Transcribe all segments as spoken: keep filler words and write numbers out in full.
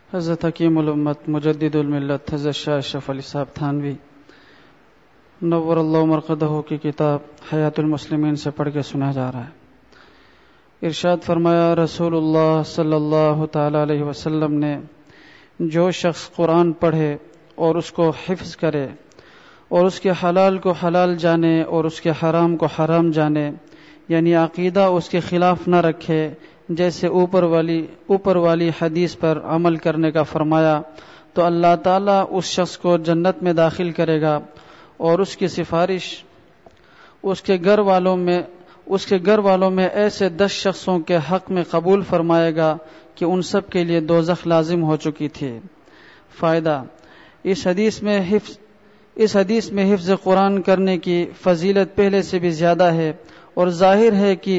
حضرت حکیم الامت مجدد الملت حضرت شاہ اشرف علی صاحب تھانوی نور اللہ مرقدہ کی کتاب حیات المسلمین سے پڑھ کے سنا جا رہا ہے۔ ارشاد فرمایا رسول اللہ صلی اللہ تعالی علیہ وسلم نے، جو شخص قرآن پڑھے اور اس کو حفظ کرے اور اس کے حلال کو حلال جانے اور اس کے حرام کو حرام جانے، یعنی عقیدہ اس کے خلاف نہ رکھے، جیسے اوپر والی اوپر والی حدیث پر عمل کرنے کا فرمایا، تو اللہ تعالیٰ اس شخص کو جنت میں داخل کرے گا اور اس کی سفارش اس کے گھر والوں میں اس کے گھر والوں میں ایسے دس شخصوں کے حق میں قبول فرمائے گا کہ ان سب کے لیے دوزخ لازم ہو چکی تھی۔ فائدہ، اس حدیث میں حفظ اس حدیث میں حفظ قرآن کرنے کی فضیلت پہلے سے بھی زیادہ ہے، اور ظاہر ہے کہ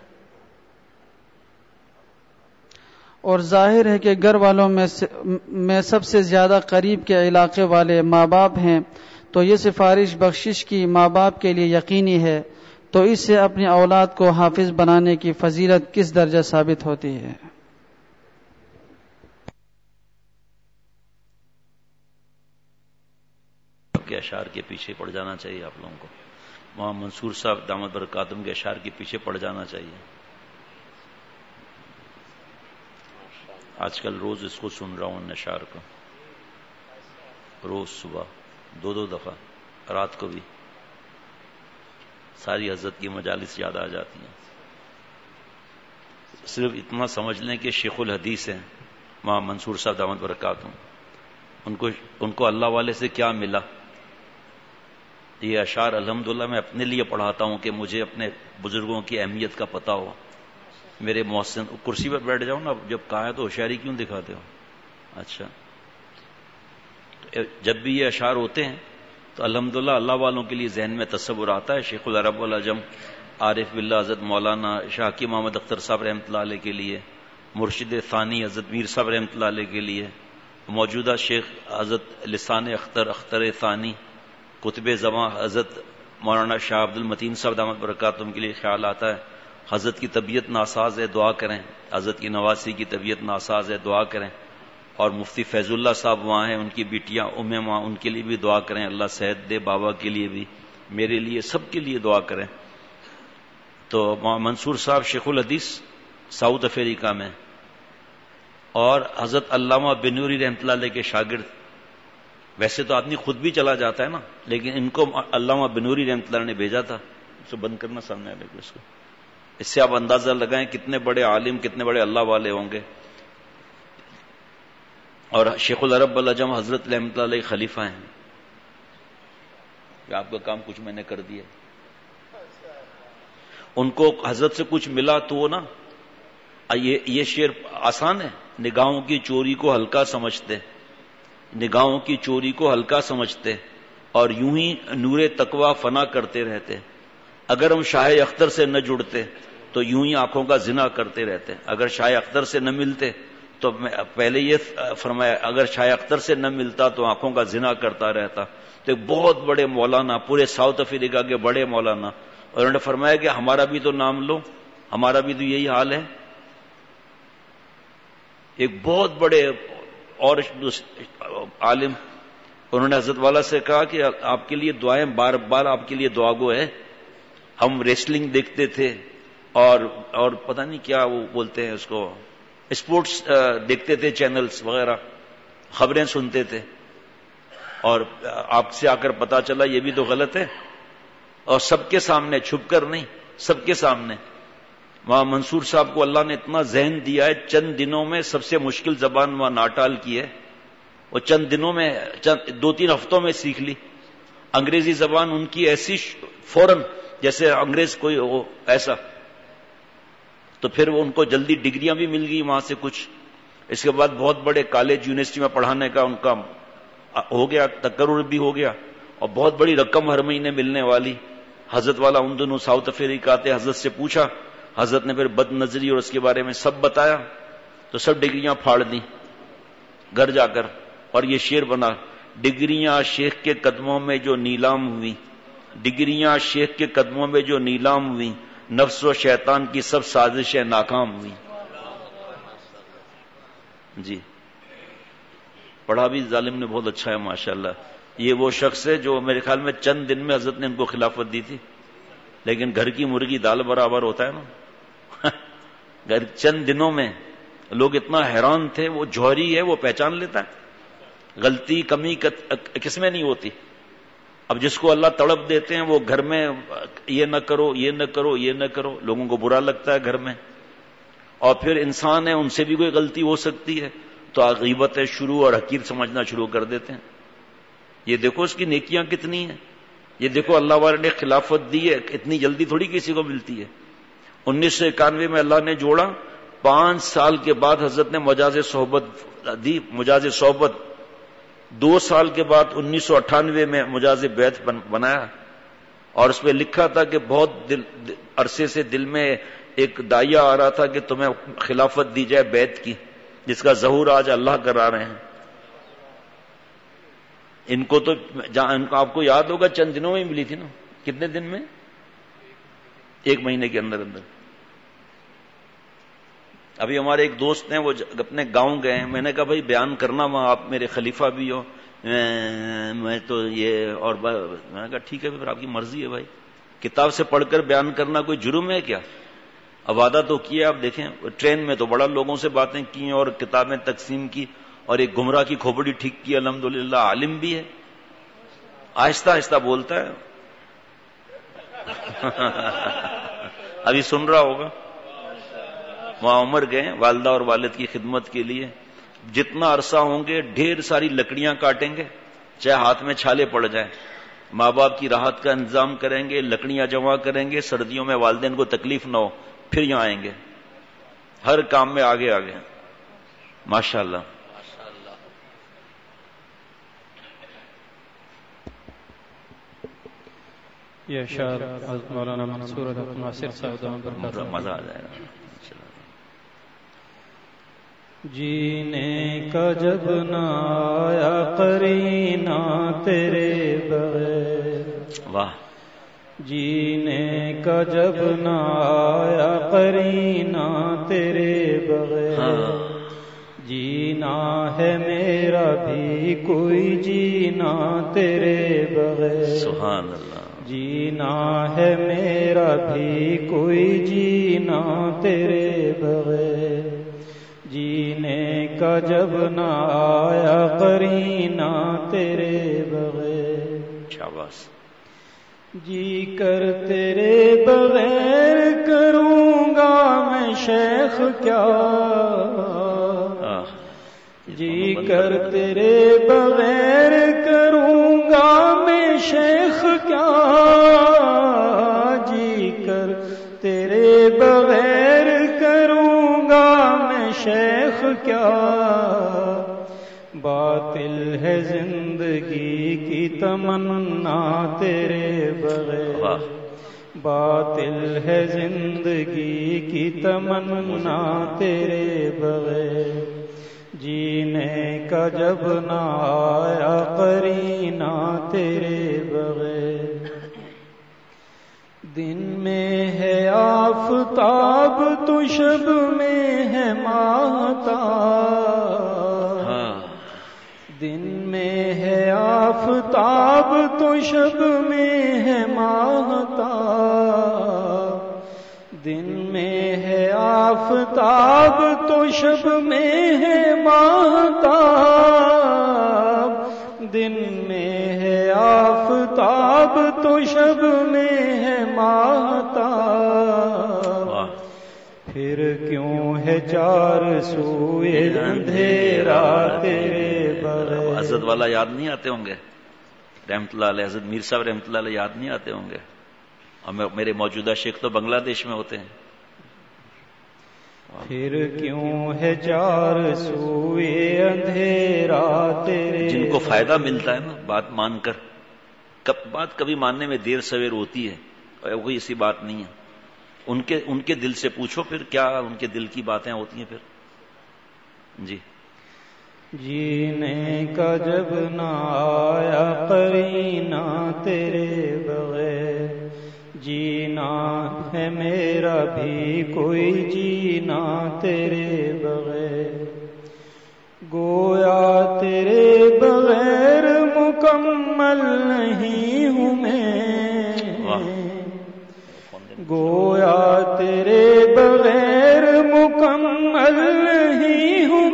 اور ظاہر ہے کہ گھر والوں میں میں سب سے زیادہ قریب کے علاقے والے ماں باپ ہیں، تو یہ سفارش بخشش کی ماں باپ کے لیے یقینی ہے، تو اس سے اپنی اولاد کو حافظ بنانے کی فضیلت کس درجہ ثابت ہوتی ہے۔ کے اشعار کے پیچھے پڑ جانا چاہیے آپ لوگوں کو، وہاں منصور صاحب دامت برکاتہم کے اشعار کے پیچھے پڑ جانا چاہیے۔ آج کل روز اس کو سن رہا ہوں ان اشعار کو، روز صبح دو دو دفعہ، رات کو بھی، ساری حضرت کی مجالس یاد آ جاتی ہیں۔ صرف اتنا سمجھ لیں کہ شیخ الحدیث ہیں وہاں منصور صاحب دامت برکاتہم، ان کو ان کو اللہ والے سے کیا ملا۔ یہ اشعار الحمدللہ میں اپنے لیے پڑھاتا ہوں کہ مجھے اپنے بزرگوں کی اہمیت کا پتہ ہو۔ میرے محسن کرسی پر بیٹھ جاؤ نا، جب کہا ہے تو ہوشیاری کیوں دکھاتے ہو؟ اچھا، جب بھی یہ اشعار ہوتے ہیں تو الحمدللہ اللہ والوں کے لیے ذہن میں تصور آتا ہے۔ شیخ العرب والعجم عارف باللہ حضرت مولانا شاہ کی محمد اختر صاحب رحمۃ اللہ علیہ کے لیے، مرشد ثانی حضرت میر صاحب رحمۃ اللہ علیہ کے لیے، موجودہ شیخ حضرت لسان اختر اختر ثانی قطب زماں حضرت مولانا شاہ عبد المتین صاحب دامت برکاتہم کے لیے خیال آتا ہے۔ حضرت کی طبیعت ناساز ہے، دعا کریں۔ حضرت کی نواسی کی طبیعت ناساز ہے، دعا کریں۔ اور مفتی فیض اللہ صاحب وہاں ہیں، ان کی بیٹیاں ام ماں، ان کے لیے بھی دعا کریں، اللہ صحت دے، بابا کے لیے بھی، میرے لیے، سب کے لیے دعا کریں۔ تو منصور صاحب شیخ الحدیث ساؤتھ افریقہ میں، اور حضرت علامہ بنوری رحمۃ اللہ علیہ کے شاگرد۔ ویسے تو آدمی خود بھی چلا جاتا ہے نا، لیکن ان کو علامہ بنوری رحمۃ اللہ نے بھیجا تھا۔ اسے بند کرنا سامنے والے کو، اس کو، اس سے آپ اندازہ لگائیں کتنے بڑے عالم، کتنے بڑے اللہ والے ہوں گے۔ اور شیخ العرب والعجم حضرت رحمۃ اللہ علیہ خلیفہ ہیں۔ آپ کا کام کچھ میں نے کر دیا۔ ان کو حضرت سے کچھ ملا تو وہ نا، یہ یہ شعر آسان ہے، نگاہوں کی چوری کو ہلکا سمجھتے، نگاہوں کی چوری کو ہلکا سمجھتے، اور یوں ہی نور تقوی فنا کرتے رہتے۔ اگر ہم شاہ اختر سے نہ جڑتے تو یوں ہی آنکھوں کا زنا کرتے رہتے۔ اگر شاہ اختر سے نہ ملتے تو میں پہلے یہ فرمایا، اگر شاہ اختر سے نہ ملتا تو آنکھوں کا زنا کرتا رہتا۔ تو ایک بہت بڑے مولانا، پورے ساؤتھ افریقہ کے بڑے مولانا، اور انہوں نے فرمایا کہ ہمارا بھی تو نام لو، ہمارا بھی تو یہی حال ہے۔ ایک بہت بڑے اور عالم، انہوں نے حضرت والا سے کہا کہ آپ کے لیے دعائیں، بار بار آپ کے لیے دعا گو ہے۔ ہم ریسلنگ دیکھتے تھے، اور اور پتہ نہیں کیا وہ بولتے ہیں اس کو، اسپورٹس دیکھتے تھے، چینلز وغیرہ، خبریں سنتے تھے، اور آپ سے آ کر پتا چلا یہ بھی تو غلط ہے، اور سب کے سامنے، چھپ کر نہیں، سب کے سامنے۔ وہاں منصور صاحب کو اللہ نے اتنا ذہن دیا ہے، چند دنوں میں سب سے مشکل زبان وہاں ناٹال کی ہے، وہ چند دنوں میں، چند دو تین ہفتوں میں سیکھ لی۔ انگریزی زبان ان کی ایسی فوراً، جیسے انگریز کوئی ہو ایسا، تو پھر وہ ان کو جلدی ڈگریاں بھی مل گئی وہاں سے کچھ۔ اس کے بعد بہت بڑے کالج یونیورسٹی میں پڑھانے کا ان کا ہو گیا، تقرر بھی ہو گیا، اور بہت بڑی رقم ہر مہینے ملنے والی۔ حضرت والا ان دنوں ساؤتھ افریقہ آتے، حضرت سے پوچھا، حضرت نے پھر بد نظری اور اس کے بارے میں سب بتایا، تو سب ڈگریاں پھاڑ دی گھر جا کر، اور یہ شعر بنا، ڈگریاں شیخ کے قدموں میں جو نیلام ہوئی، ڈگریاں شیخ کے قدموں میں جو نیلام ہوئی، نفس و شیطان کی سب سازشیں ناکام ہوئی۔ جی پڑھا بھی ظالم نے بہت اچھا ہے ماشاءاللہ. یہ وہ شخص ہے جو میرے خیال میں چند دن میں حضرت نے ان کو خلافت دی تھی، لیکن گھر کی مرغی دال برابر ہوتا ہے نا. گھر چند دنوں میں لوگ اتنا حیران تھے. وہ جوہری ہے، وہ پہچان لیتا ہے، غلطی کمی کس میں نہیں ہوتی. اب جس کو اللہ تڑپ دیتے ہیں وہ گھر میں یہ نہ کرو یہ نہ کرو یہ نہ کرو، لوگوں کو برا لگتا ہے گھر میں. اور پھر انسان ہے، ان سے بھی کوئی غلطی ہو سکتی ہے تو غیبت شروع اور حقیر سمجھنا شروع کر دیتے ہیں. یہ دیکھو اس کی نیکیاں کتنی ہیں، یہ دیکھو اللہ والے نے خلافت دی ہے، اتنی جلدی تھوڑی کسی کو ملتی ہے. انیس سو اکانوے میں اللہ نے جوڑا، پانچ سال کے بعد حضرت نے مجاز صحبت دی. مجاز صحبت دو سال کے بعد انیس سو اٹھانوے میں مجاز بیعت بنایا، اور اس پہ لکھا تھا کہ بہت دل عرصے سے دل میں ایک دائیا آ رہا تھا کہ تمہیں خلافت دی جائے بیعت کی، جس کا ظہور آج اللہ کرا رہے ہیں. ان کو تو ان کو آپ کو یاد ہوگا چند دنوں میں ملی تھی نا. کتنے دن میں؟ ایک مہینے کے اندر اندر. ابھی ہمارے ایک دوست ہیں، وہ اپنے گاؤں گئے ہیں. میں نے کہا بھائی بیان کرنا وہاں، آپ میرے خلیفہ بھی ہو. میں تو یہ اور میں نے کہا ٹھیک ہے پھر آپ کی مرضی ہے بھائی. کتاب سے پڑھ کر بیان کرنا کوئی جرم ہے کیا؟ اب وعدہ تو کیا. آپ دیکھیں ٹرین میں تو بڑا لوگوں سے باتیں کی اور کتابیں تقسیم کی اور ایک گمراہ کی کھوپڑی ٹھیک کی. الحمدللہ عالم بھی ہے، آہستہ آہستہ بولتا ہے. ابھی سن رہا ہوگا. وہاں عمر گئے والدہ اور والد کی خدمت کے لیے. جتنا عرصہ ہوں گے ڈھیر ساری لکڑیاں کاٹیں گے، چاہے ہاتھ میں چھالے پڑ جائیں. ماں باپ کی راحت کا انتظام کریں گے، لکڑیاں جمع کریں گے، سردیوں میں والدین کو تکلیف نہ ہو، پھر یہاں آئیں گے. ہر کام میں آگے آگے ماشاءاللہ. یہ اشعار حضرت مولانا منصور عبد ناصر صاحب مزہ آ جائے گا. جینے کا جب نہ آیا قرینہ تیرے بغیر، واہ. جینے کا جب نہ آیا قرینہ تیرے بغیر، جینا ہے میرا بھی کوئی جینا تیرے بغیر. سبحان اللہ. جینا ہے میرا بھی کوئی جینا تیرے بغیر، جینے کا جب نہ آیا قرینہ تیرے بغیر. شاباش. جی کر تیرے بغیر کروں گا میں شیخ کیا، جی کر تیرے بغیر کروں گا میں شیخ کیا، جی کر تیرے بغیر کروں گا میں شیخ کیا. باطل ہے زندگی کی تمنا تیرے بغیر، باطل ہے زندگی کی تمنا تیرے بغیر، جینے کا جب نہ آیا قرینہ تیرے بغیر. دن میں ہے آفتاب تو شب میں ہے ماہتاب، دن میں ہے آفتاب تو شب میں ہے ماہتاب، دن میں ہے آفتاب تو شب میں ہے ماہتاب، دن میں ہے آفتاب تو شب میں ہے ماہتاب. پھر کیوں ہے چار سوئے اندھیرا تیرے بغیر. حضرت والا یاد نہیں آتے ہوں گے رحمت اللہ علیہ، حضرت میر صاحب رحمت اللہ علیہ یاد نہیں آتے ہوں گے. اور میرے موجودہ شیخ تو بنگلہ دیش میں ہوتے ہیں. پھر کیوں ہے چار سوئے اندھیرا تیرے. جن کو فائدہ ملتا ہے نا بات مان کر، کب بات کبھی ماننے میں دیر سویر ہوتی ہے، کوئی ایسی بات نہیں ہے. ان کے ان کے دل سے پوچھو پھر کیا ان کے دل کی باتیں ہوتی ہیں پھر. جی. جینے کا جب نہ آیا قرینہ تیرے بغیر، جینا ہے میرا بھی کوئی جینا تیرے بغیر. گویا تیرے بغیر مکمل نہیں ہوں میں، گویا تیرے بغیر مکمل نہیں ہوں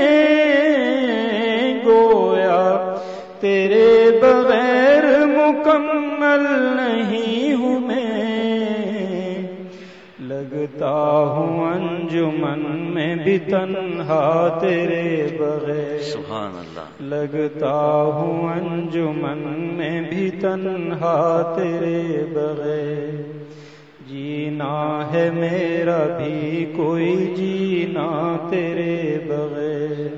میں، گویا تیرے بغیر مکمل نہیں ہوں میں، لگتا ہوں انجمن میں بھی تنہا تیرے بغیر، سبحان اللہ، لگتا ہوں انجمن میں بھی تنہا تیرے بغیر، جینا ہے میرا بھی کوئی جینا تیرے بغیر،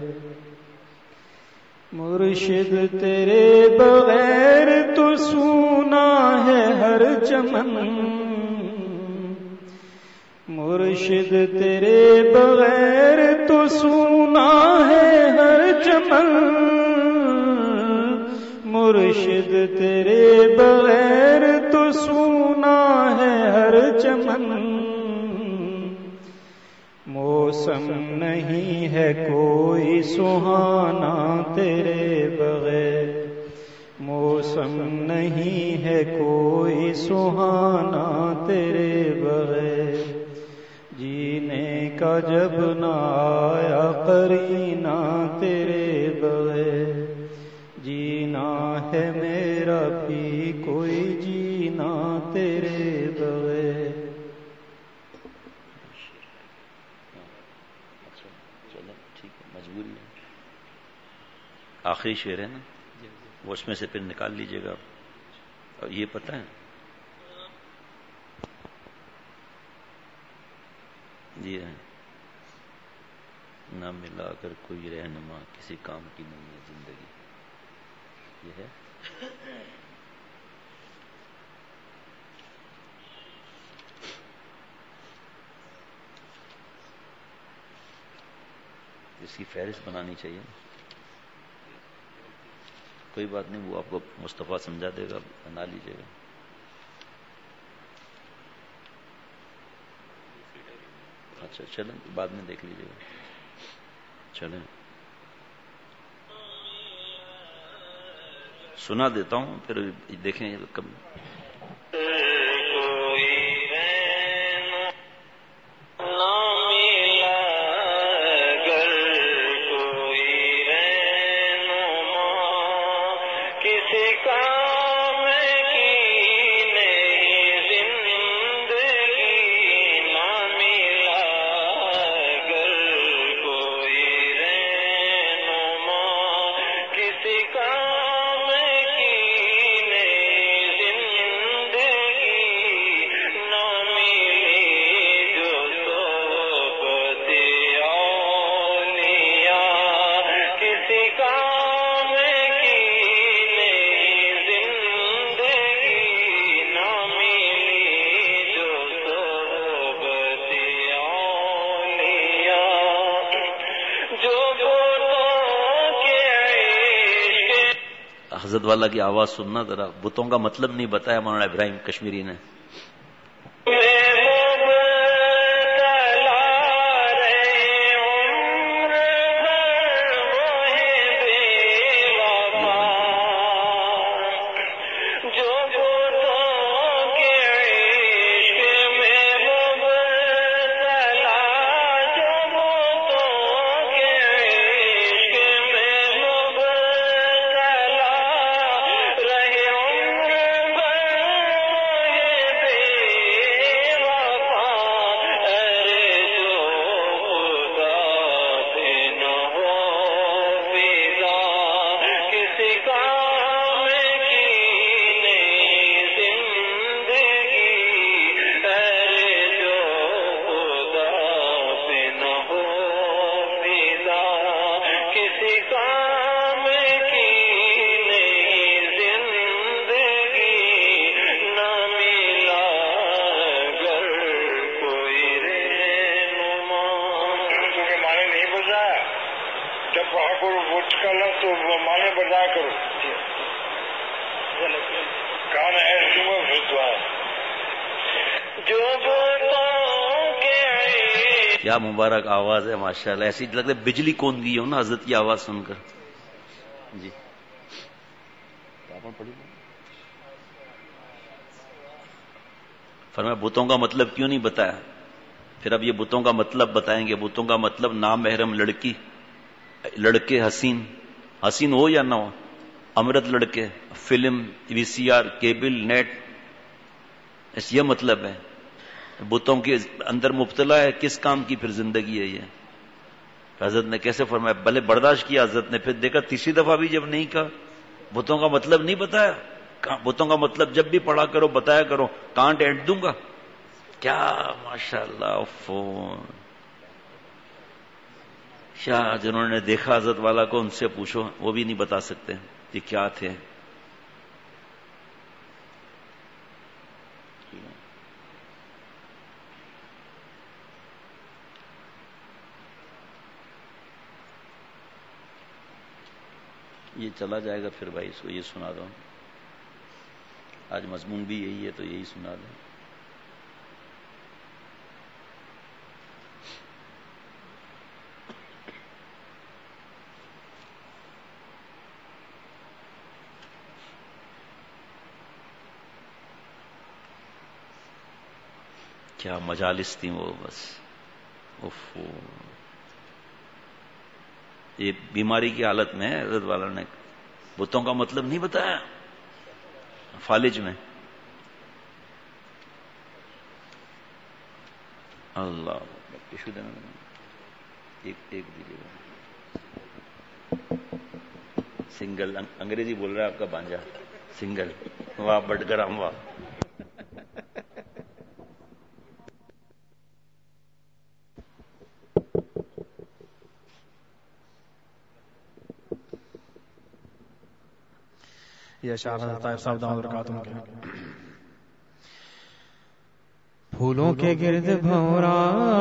مرشد تیرے بغیر تو سونا ہے ہر چمن، مرشد تیرے بغیر تو سونا ہے ہر چمن، مرشد تیرے بغیر تو سونا ہے ہر چمن، موسم نہیں ہے کوئی سہانا تیرے بغیر، موسم نہیں ہے کوئی سہانا تیرے بغیر، جینے کا جب نہ آیا قرینہ تیرے بغیر، جینا ہے میرا بھی کوئی جینا تیرے بغیر۔ مجبوری ہے، آخری شعر ہے نا، وہ اس میں سے پھر نکال لیجئے گا، اور یہ پتہ ہے جی ہے، نہ ملا کر کوئی رہنما کسی کام کی نہیں ہے زندگی، یہ ہے اس کی فہرست بنانی چاہیے، کوئی بات نہیں، وہ آپ کو مصطفیٰ سمجھا دے گا، بنا لیجئے گا۔ اچھا چلیں، بعد میں دیکھ لیجئے گا، چلیں سنا دیتا ہوں پھر دیکھیں کب۔ حضرت والا کی آواز سننا ذرا، بتوں کا مطلب نہیں بتایا مولانا ابراہیم کشمیری نے۔ کیا مبارک آواز ہے ماشاءاللہ، ایسی لگتا ہے بجلی کون گئی ہو نا حضرت کی آواز سن کر۔ جی فرمایا بتوں کا مطلب کیوں نہیں بتایا؟ پھر اب یہ بتوں کا مطلب بتائیں گے. بتوں کا مطلب نامحرم لڑکی، لڑکے حسین، حسین ہو یا نہ ہو، امرت لڑکے، film, V C R, cable, net, اس یہ مطلب ہے. بتوں کے اندر مبتلا ہے، کس کام کی پھر زندگی ہے یہ؟ حضرت نے کیسے فرمایا؟ بھلے برداشت کیا حضرت نے، پھر دیکھا تیسری دفعہ بھی جب نہیں کہا، بتوں کا مطلب نہیں بتایا. بتوں کا مطلب جب بھی پڑھا کرو بتایا کرو. کانٹ اینڈ دوں گا کیا؟ ماشاء اللہ. فون شاہ جنہوں نے دیکھا حضرت والا کو ان سے پوچھو، وہ بھی نہیں بتا سکتے یہ کیا تھے. یہ چلا جائے گا پھر بھائی اس کو یہ سنا دو. آج مضمون بھی یہی ہے تو یہی سنا دو. کیا مجالس تھیں وہ، بس اف. یہ بیماری کی حالت میں حضرت والا نے بتوں کا مطلب نہیں بتایا فالج میں. اللہ ایک ایک سنگل انگریزی بول رہا ہے آپ کا بانجا. سنگل واہ بٹ کر ہم واہ. یہ اشعار طائف صاحب دامت برکاتہم کے. پھولوں کے گرد بھورا،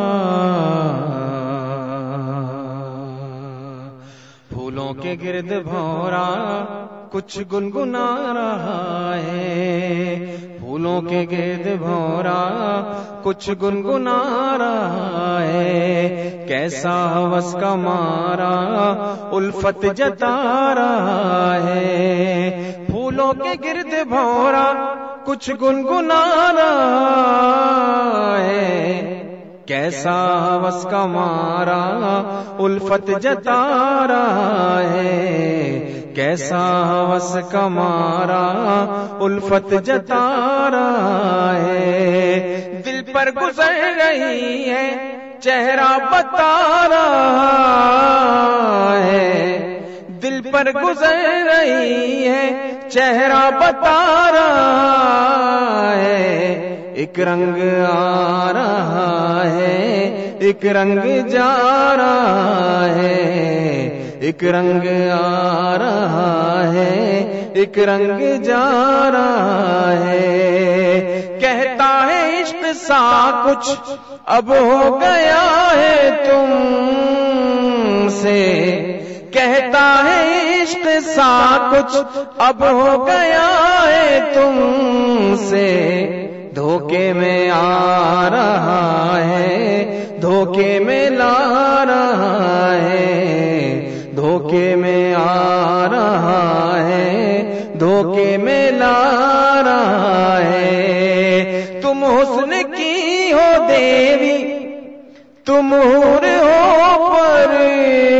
پھولوں کے گرد بھورا کچھ گنگنا رہا ہے. پھولوں کے گرد بھورا کچھ گنگنا رہا ہے. کیسا ہوس کا مارا الفت جتا رہا ہے. پھولوں کے گرد بھورا کچھ گنگنا رہا ہے. کیسا ہوس کا مارا الفت جتا رہا ہے. کیسا ہوس کا مارا الفت جتا رہا ہے. دل پر گزر رہی ہے چہرہ بتا رہا ہے. دل پر گزر رہی ہے چہرہ بتا رہا ہے. ایک رنگ آ رہا ہے ایک رنگ جا رہا ہے. ایک رنگ آ رہا ہے ایک رنگ جا رہا ہے. کہتا ہے عشق سا کچھ اب ہو گیا ہے تم سے. کہتا ہے عشق سا کچھ اب ہو گیا ہے تم سے. دھوکے میں آ رہا ہے دھوکے میں لا رہا ہے. دھوکے میں آ رہا ہے دھوکے میں لا رہا ہے. تم حسن کی ہو دیوی تم حور ہو پری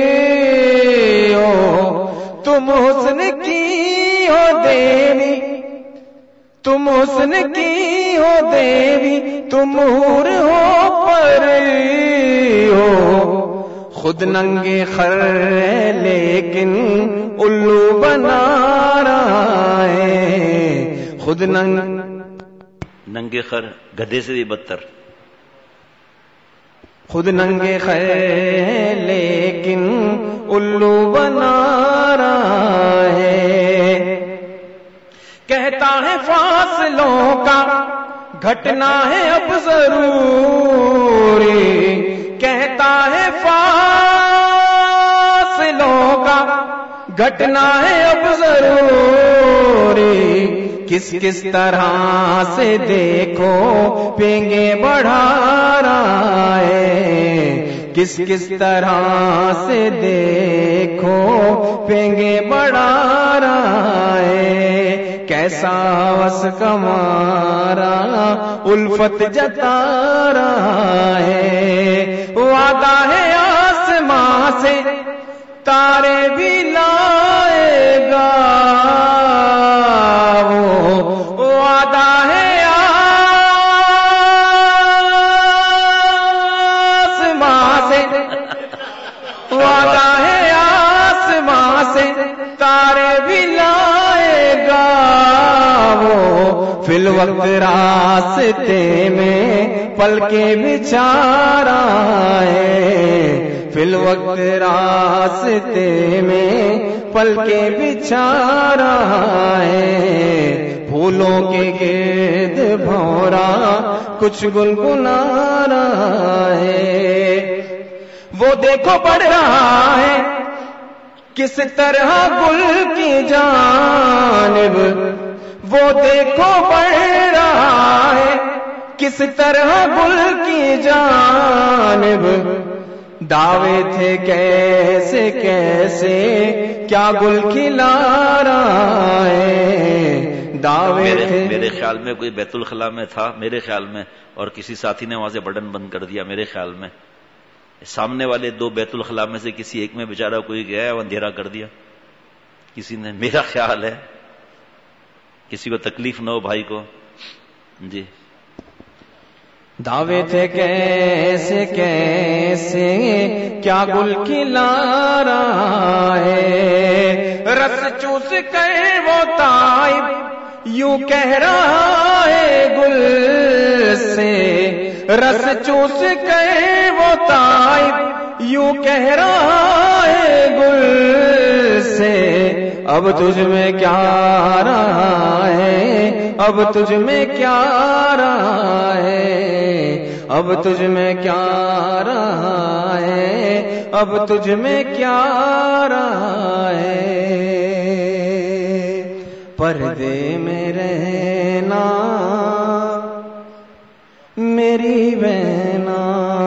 ہو. تم حسن کی ہو دیوی تم حسن کی ہو دیوی تم حور ہو پری ہو. خود ننگے خر لیکن الو بنا رہا ہے. خود ننگ ننگے خر گدھے سے بھی بدتر. خود ننگے خر لیکن الو بنا رہا ہے. کہتا ہے فاصلوں کا گھٹنا ہے اب ضروری. کہتا ہے فاصلوں کا گھٹنا ہے اب ضروری. کس کس طرح سے دیکھو پینگے بڑھا رہا ہے. کس کس طرح سے دیکھو پینگے بڑا رہا ہے، کیسا وس کمارا الفت جتا رہا ہے، وعدہ ہے آسماں سے تارے بھی لائے گا، وہ وعدہ ہے آسماں سے، وعدہ ہے آسماں سے تارے بھی لائے گا، وہ فی الوقت راستے میں پل کے بچھا رہا ہے، فی الوقت راستے میں پل کے بچھا رہا ہے، پھولوں کے گرد بھورا کچھ گنگنا رہا ہے، وہ دیکھو بڑھ رہا ہے کس طرح گل کی جانب، وہ دیکھو بڑھ رہا ہے کس طرح گل کی جانب، دعوے تھے کیسے کیسے کیا گل کھلا رہا ہے، دعوے تھے میرے خیال میں کوئی بیت الخلا میں تھا میرے خیال میں، اور کسی ساتھی نے وہاں سے بٹن بند کر دیا میرے خیال میں، سامنے والے دو بیت الخلا میں سے کسی ایک میں بیچارہ کوئی گیا ہے وہ اندھیرا کر دیا کسی نے، میرا خیال ہے کسی کو تکلیف نہ ہو بھائی کو جی۔ دعوے تھے کیسے کیسے کیا گل کھلا رہا ہے، رس چوس کر وہ طائب یوں کہہ رہا ہے گل سے، رس چوس کر وہ طائب یوں کہہ رہا ہے گل سے، اب تجھ میں کیا رہا ہے، اب تجھ میں کیا رہا ہے، اب تجھ میں کیا رہا ہے، اب تجھ میں کیا رہا ہے، پردے میں رہنا میری بہنا،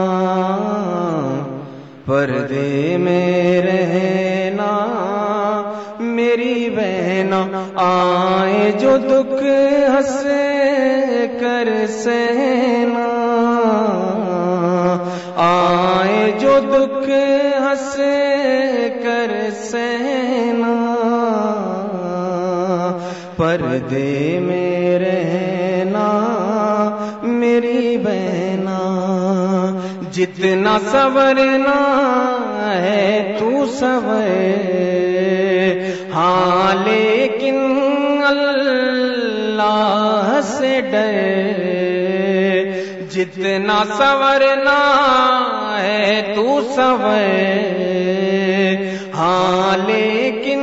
پردے میں رہنا میری بہنا، آئے جو دکھ ہنس کر سہنا، آئے جو دکھ ہنس کر سہنا، پردے میں رہنا میری بہنا، جتنا سورنا ہے تو سور، ہاں لیکن اللہ سے ڈر، جتنا سورنا ہے تو سور، ہاں لیکن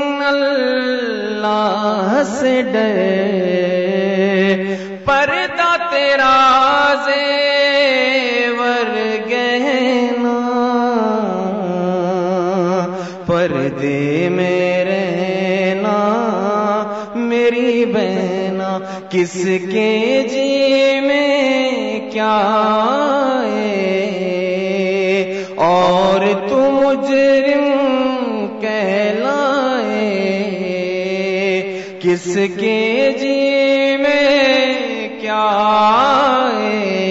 اللہ سے ڈر، پردہ تیرا زیور گہنا، پردے میں رہنا میری بہنا، کس کے جی میں کیا ہے اور تو مجرم کہلائے، کس کے جی میں کیا ہے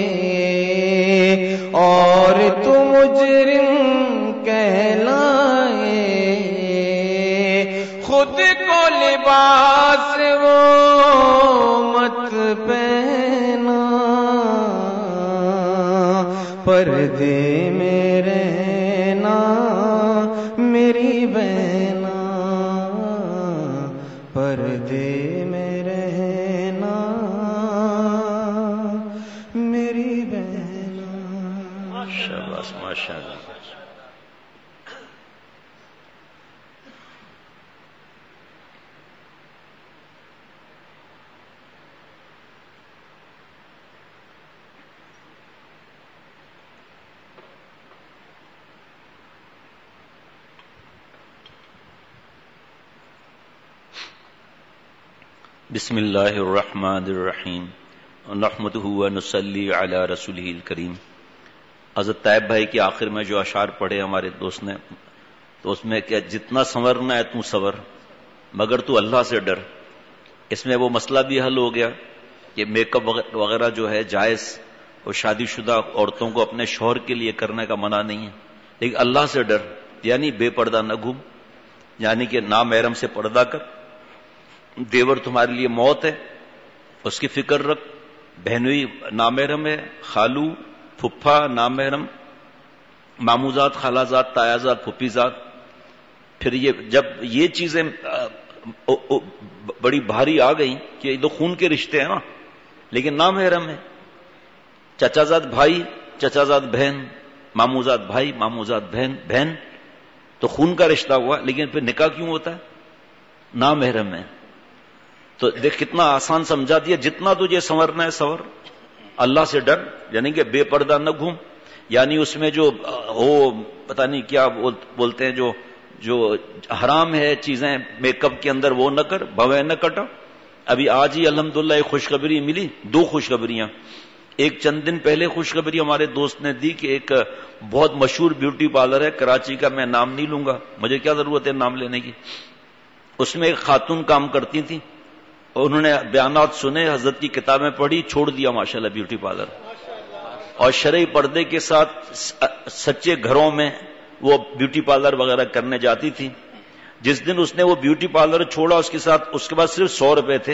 اور تو مجرم کہلائے، خود کو لباس وہ مت پہنا، پردے میں رہنا میری بہنا، پردے میں رہنا میری بہنا۔ شاباش ماشاءاللہ۔ بسم اللہ الرحمن الرحیم، نحمده ونصلی علی رسوله الکریم، حضرت طیب بھائی کے آخر میں جو اشعار پڑھے ہمارے دوست نے، تو اس میں کہ جتنا سنورنا ہے تو سنور، مگر تو اللہ سے ڈر. اس میں وہ مسئلہ بھی حل ہو گیا کہ میک اپ وغیرہ جو ہے جائز، اور شادی شدہ عورتوں کو اپنے شوہر کے لیے کرنے کا منع نہیں ہے، لیکن اللہ سے ڈر، یعنی بے پردہ نہ گھوم، یعنی کہ نامحرم سے پردہ کر. دیور تمہارے لیے موت ہے، اس کی فکر رکھ. بہنوئی نامحرم ہے، خالو پھپھا نامحرم، ماموزاد خالازاد تایازاد پھپھیزاد. پھر یہ جب یہ چیزیں بڑی بھاری آ گئی کہ یہ تو خون کے رشتے ہیں نا، لیکن نامحرم ہے. چچا زاد بھائی، چچا زاد بہن، ماموزاد بھائی، ماموزاد بہن بہن، تو خون کا رشتہ ہوا، لیکن پھر نکاح کیوں ہوتا ہے؟ نامحرم ہے. تو دیکھ کتنا آسان سمجھا دیا، جتنا تجھے سنورنا ہے سنور، اللہ سے ڈر، یعنی کہ بے پردہ نہ گھوم. یعنی اس میں جو ہو پتہ نہیں کیا بولتے ہیں، جو جو حرام ہے چیزیں میک اپ کے اندر، وہ نہ کر، بھویں نہ کٹا. ابھی آج ہی الحمدللہ ایک خوشخبری ملی، دو خوشخبریاں. ایک چند دن پہلے خوشخبری ہمارے دوست نے دی کہ ایک بہت مشہور بیوٹی پارلر ہے کراچی کا، میں نام نہیں لوں گا، مجھے کیا ضرورت ہے نام لینے کی. اس میں ایک خاتون کام کرتی تھی، انہوں نے بیانات سنے، حضرت کی کتابیں پڑھی، چھوڑ دیا ماشاءاللہ بیوٹی پارلر، اور شرعی پردے کے ساتھ سچے گھروں میں وہ بیوٹی پارلر وغیرہ کرنے جاتی تھی. جس دن اس نے وہ بیوٹی پارلر چھوڑا، اس کے ساتھ اس کے بعد صرف سو روپے تھے.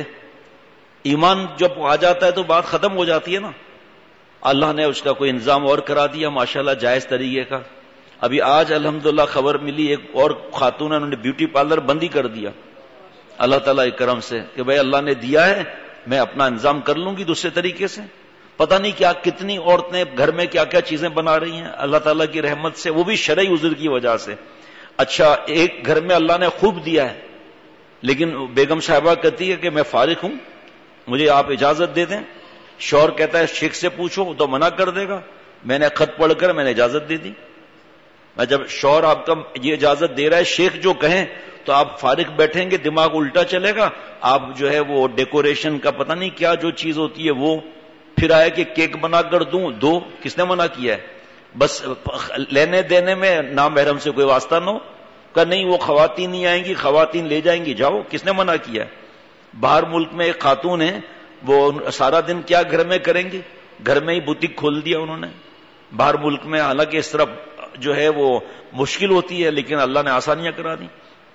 ایمان جب آ جاتا ہے تو بات ختم ہو جاتی ہے نا. اللہ نے اس کا کوئی انتظام اور کرا دیا ماشاءاللہ جائز طریقے کا. ابھی آج الحمدللہ خبر ملی، ایک اور خاتون انہوں نے بیوٹی پارلر بند ہی کر دیا اللہ تعالیٰ کے کرم سے کہ بھائی اللہ نے دیا ہے، میں اپنا انتظام کر لوں گی دوسرے طریقے سے. پتہ نہیں کیا کتنی عورتیں گھر میں کیا کیا چیزیں بنا رہی ہیں اللہ تعالیٰ کی رحمت سے، وہ بھی شرعی عذر کی وجہ سے. اچھا ایک گھر میں اللہ نے خوب دیا ہے، لیکن بیگم صاحبہ کہتی ہے کہ میں فارغ ہوں، مجھے آپ اجازت دے دیں. شوہر کہتا ہے شیخ سے پوچھو، وہ تو منع کر دے گا. میں نے خط پڑھ کر میں نے اجازت دے دی. میں جب شوہر آپ کا یہ اجازت دے رہا ہے، شیخ جو کہیں تو آپ فارغ بیٹھیں گے، دماغ الٹا چلے گا. آپ جو ہے وہ ڈیکوریشن کا پتہ نہیں کیا جو چیز ہوتی ہے وہ، پھر آئے کہ کیک بنا کر دوں، دو، کس نے منع کیا ہے؟ بس لینے دینے میں نامحرم سے کوئی واسطہ نہ ہو. کہ نہیں وہ خواتین نہیں آئیں گی، خواتین لے جائیں گی، جاؤ، کس نے منع کیا ہے؟ باہر ملک میں ایک خاتون ہے، وہ سارا دن کیا گھر میں کریں گی، گھر میں ہی بوتیک کھول دیا انہوں نے باہر ملک میں. حالانکہ اس طرح جو ہے وہ مشکل ہوتی ہے، لیکن اللہ نے آسانیاں کرا دی.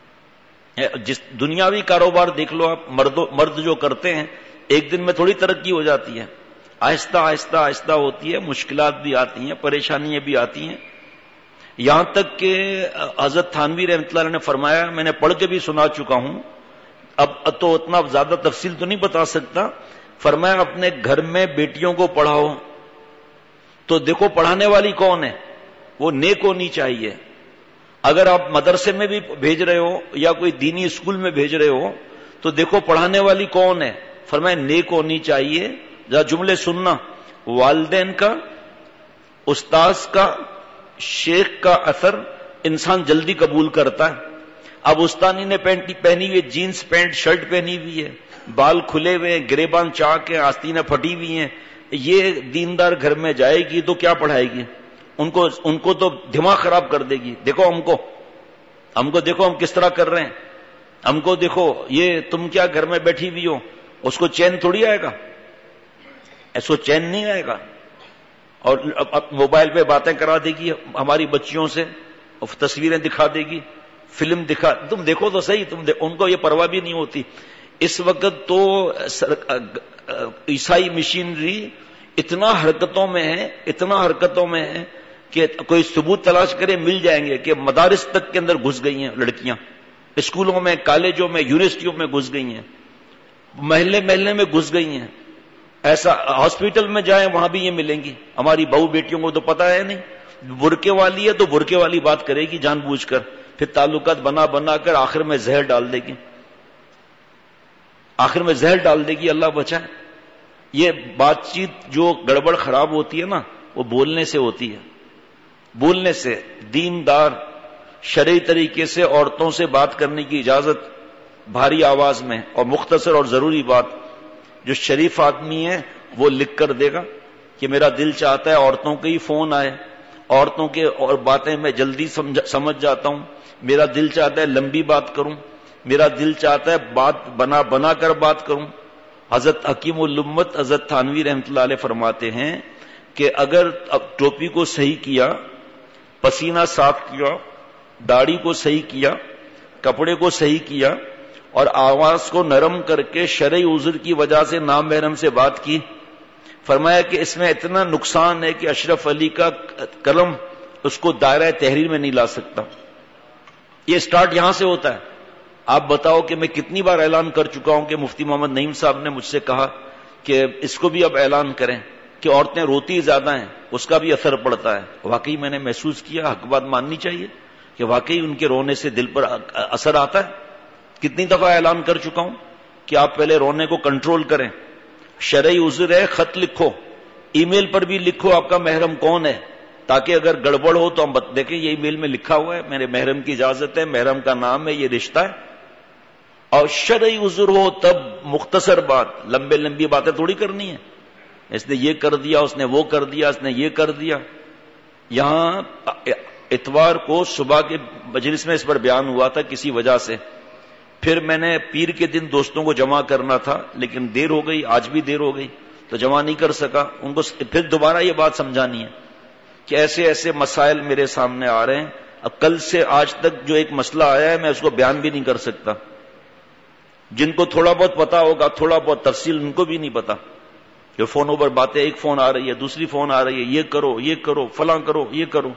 جس دنیاوی کاروبار دیکھ لو آپ، مرد مرد جو کرتے ہیں ایک دن میں تھوڑی ترقی ہو جاتی ہے، آہستہ آہستہ آہستہ ہوتی ہے، مشکلات بھی آتی ہیں، پریشانیاں بھی آتی ہیں. یہاں تک کہ حضرت تھانوی رحمۃ اللہ علیہ نے فرمایا، میں نے پڑھ کے بھی سنا چکا ہوں، اب تو اتنا زیادہ تفصیل تو نہیں بتا سکتا، فرمایا اپنے گھر میں بیٹیوں کو پڑھاؤ تو دیکھو پڑھانے والی کون ہے، وہ نیک ہونی چاہیے. اگر آپ مدرسے میں بھی بھیج رہے ہو یا کوئی دینی اسکول میں بھیج رہے ہو تو دیکھو پڑھانے والی کون ہے، فرمایا نیک ہونی چاہیے. ذرا جملے سننا، والدین کا، استاذ کا، شیخ کا اثر انسان جلدی قبول کرتا ہے. اب استانی نے پینٹ پہنی ہوئی، جینس پینٹ شرٹ پہنی ہوئی ہے، بال کھلے ہوئے ہیں، گریبان چاک ہے، آستینیں پھٹی ہوئی ہیں، یہ دیندار گھر میں جائے گی تو کیا پڑھائے گی؟ ان کو ان کو تو دماغ خراب کر دے گی. دیکھو ہم کو ہم کو دیکھو ہم کس طرح کر رہے ہیں، ہم کو دیکھو، یہ تم کیا گھر میں بیٹھی ہوئی ہو. اس کو چین تھوڑی آئے گا، اس کو چین نہیں آئے گا. اور موبائل پہ باتیں کرا دے گی ہماری بچیوں سے، تصویریں دکھا دے گی، فلم دکھا، تم دیکھو تو صحیح، تم ان کو یہ پرواہ بھی نہیں ہوتی. اس وقت تو عیسائی مشینری اتنا حرکتوں میں ہے، اتنا حرکتوں میں ہے کہ کوئی ثبوت تلاش کرے مل جائیں گے کہ مدارس تک کے اندر گھس گئی ہیں لڑکیاں، اسکولوں میں، کالجوں میں، یونیورسٹیوں میں گھس گئی ہیں، محلے محلے میں گھس گئی ہیں. ایسا ہاسپٹل میں جائیں وہاں بھی یہ ملیں گی. ہماری بہو بیٹیوں کو تو پتا ہے نہیں، برقعے والی ہے تو برقعے والی بات کرے گی جان بوجھ کر، پھر تعلقات بنا بنا کر آخر میں زہر ڈال دے گی، آخر میں زہر ڈال دے گی، اللہ بچائے. یہ بات چیت جو گڑبڑ خراب ہوتی ہے نا، وہ بولنے سے ہوتی ہے، بولنے سے. دیندار شرعی طریقے سے عورتوں سے بات کرنے کی اجازت بھاری آواز میں، اور مختصر اور ضروری بات. جو شریف آدمی ہے وہ لکھ کر دے گا کہ میرا دل چاہتا ہے عورتوں کے ہی فون آئے، عورتوں کے اور باتیں میں جلدی سمجھ جاتا ہوں، میرا دل چاہتا ہے لمبی بات کروں، میرا دل چاہتا ہے بات بنا بنا کر بات کروں۔ حضرت حکیم الامت حضرت تھانوی رحمۃ اللہ علیہ فرماتے ہیں کہ اگر ٹوپی کو صحیح کیا، پسینہ صاف کیا، داڑھی کو صحیح کیا، کپڑے کو صحیح کیا اور آواز کو نرم کر کے شرعی عذر کی وجہ سے نامحرم سے بات کی، فرمایا کہ اس میں اتنا نقصان ہے کہ اشرف علی کا قلم اس کو دائرہ تحریر میں نہیں لا سکتا۔ یہ سٹارٹ یہاں سے ہوتا ہے۔ آپ بتاؤ کہ میں کتنی بار اعلان کر چکا ہوں کہ مفتی محمد نعیم صاحب نے مجھ سے کہا کہ اس کو بھی اب اعلان کریں کہ عورتیں روتی زیادہ ہیں، اس کا بھی اثر پڑتا ہے۔ واقعی میں نے محسوس کیا، حق بات ماننی چاہیے کہ واقعی ان کے رونے سے دل پر اثر آتا ہے۔ کتنی دفعہ اعلان کر چکا ہوں کہ آپ پہلے رونے کو کنٹرول کریں، شرعی عذر ہے، خط لکھو، ای میل پر بھی لکھو آپ کا محرم کون ہے، تاکہ اگر گڑبڑ ہو تو ہم دیکھیں یہ ای میل میں لکھا ہوا ہے، میرے محرم کی اجازت ہے، محرم کا نام ہے، یہ رشتہ ہے۔ اور شرعی عذر ہو تب مختصر بات، لمبے لمبی باتیں تھوڑی کرنی ہے، اس نے یہ کر دیا، اس نے وہ کر دیا، اس نے یہ کر دیا۔ یہاں اتوار کو صبح کے مجلس میں اس پر بیان ہوا تھا کسی وجہ سے، پھر میں نے پیر کے دن دوستوں کو جمع کرنا تھا لیکن دیر ہو گئی، آج بھی دیر ہو گئی تو جمع نہیں کر سکا، ان کو پھر دوبارہ یہ بات سمجھانی ہے کہ ایسے ایسے مسائل میرے سامنے آ رہے ہیں۔ اب کل سے آج تک جو ایک مسئلہ آیا ہے میں اس کو بیان بھی نہیں کر سکتا، جن کو تھوڑا بہت پتا ہوگا، تھوڑا بہت تفصیل ان کو بھی نہیں پتا، جو فونوں پر باتیں، ایک فون آ رہی ہے، دوسری فون آ رہی ہے، یہ کرو یہ کرو فلاں کرو یہ کرو،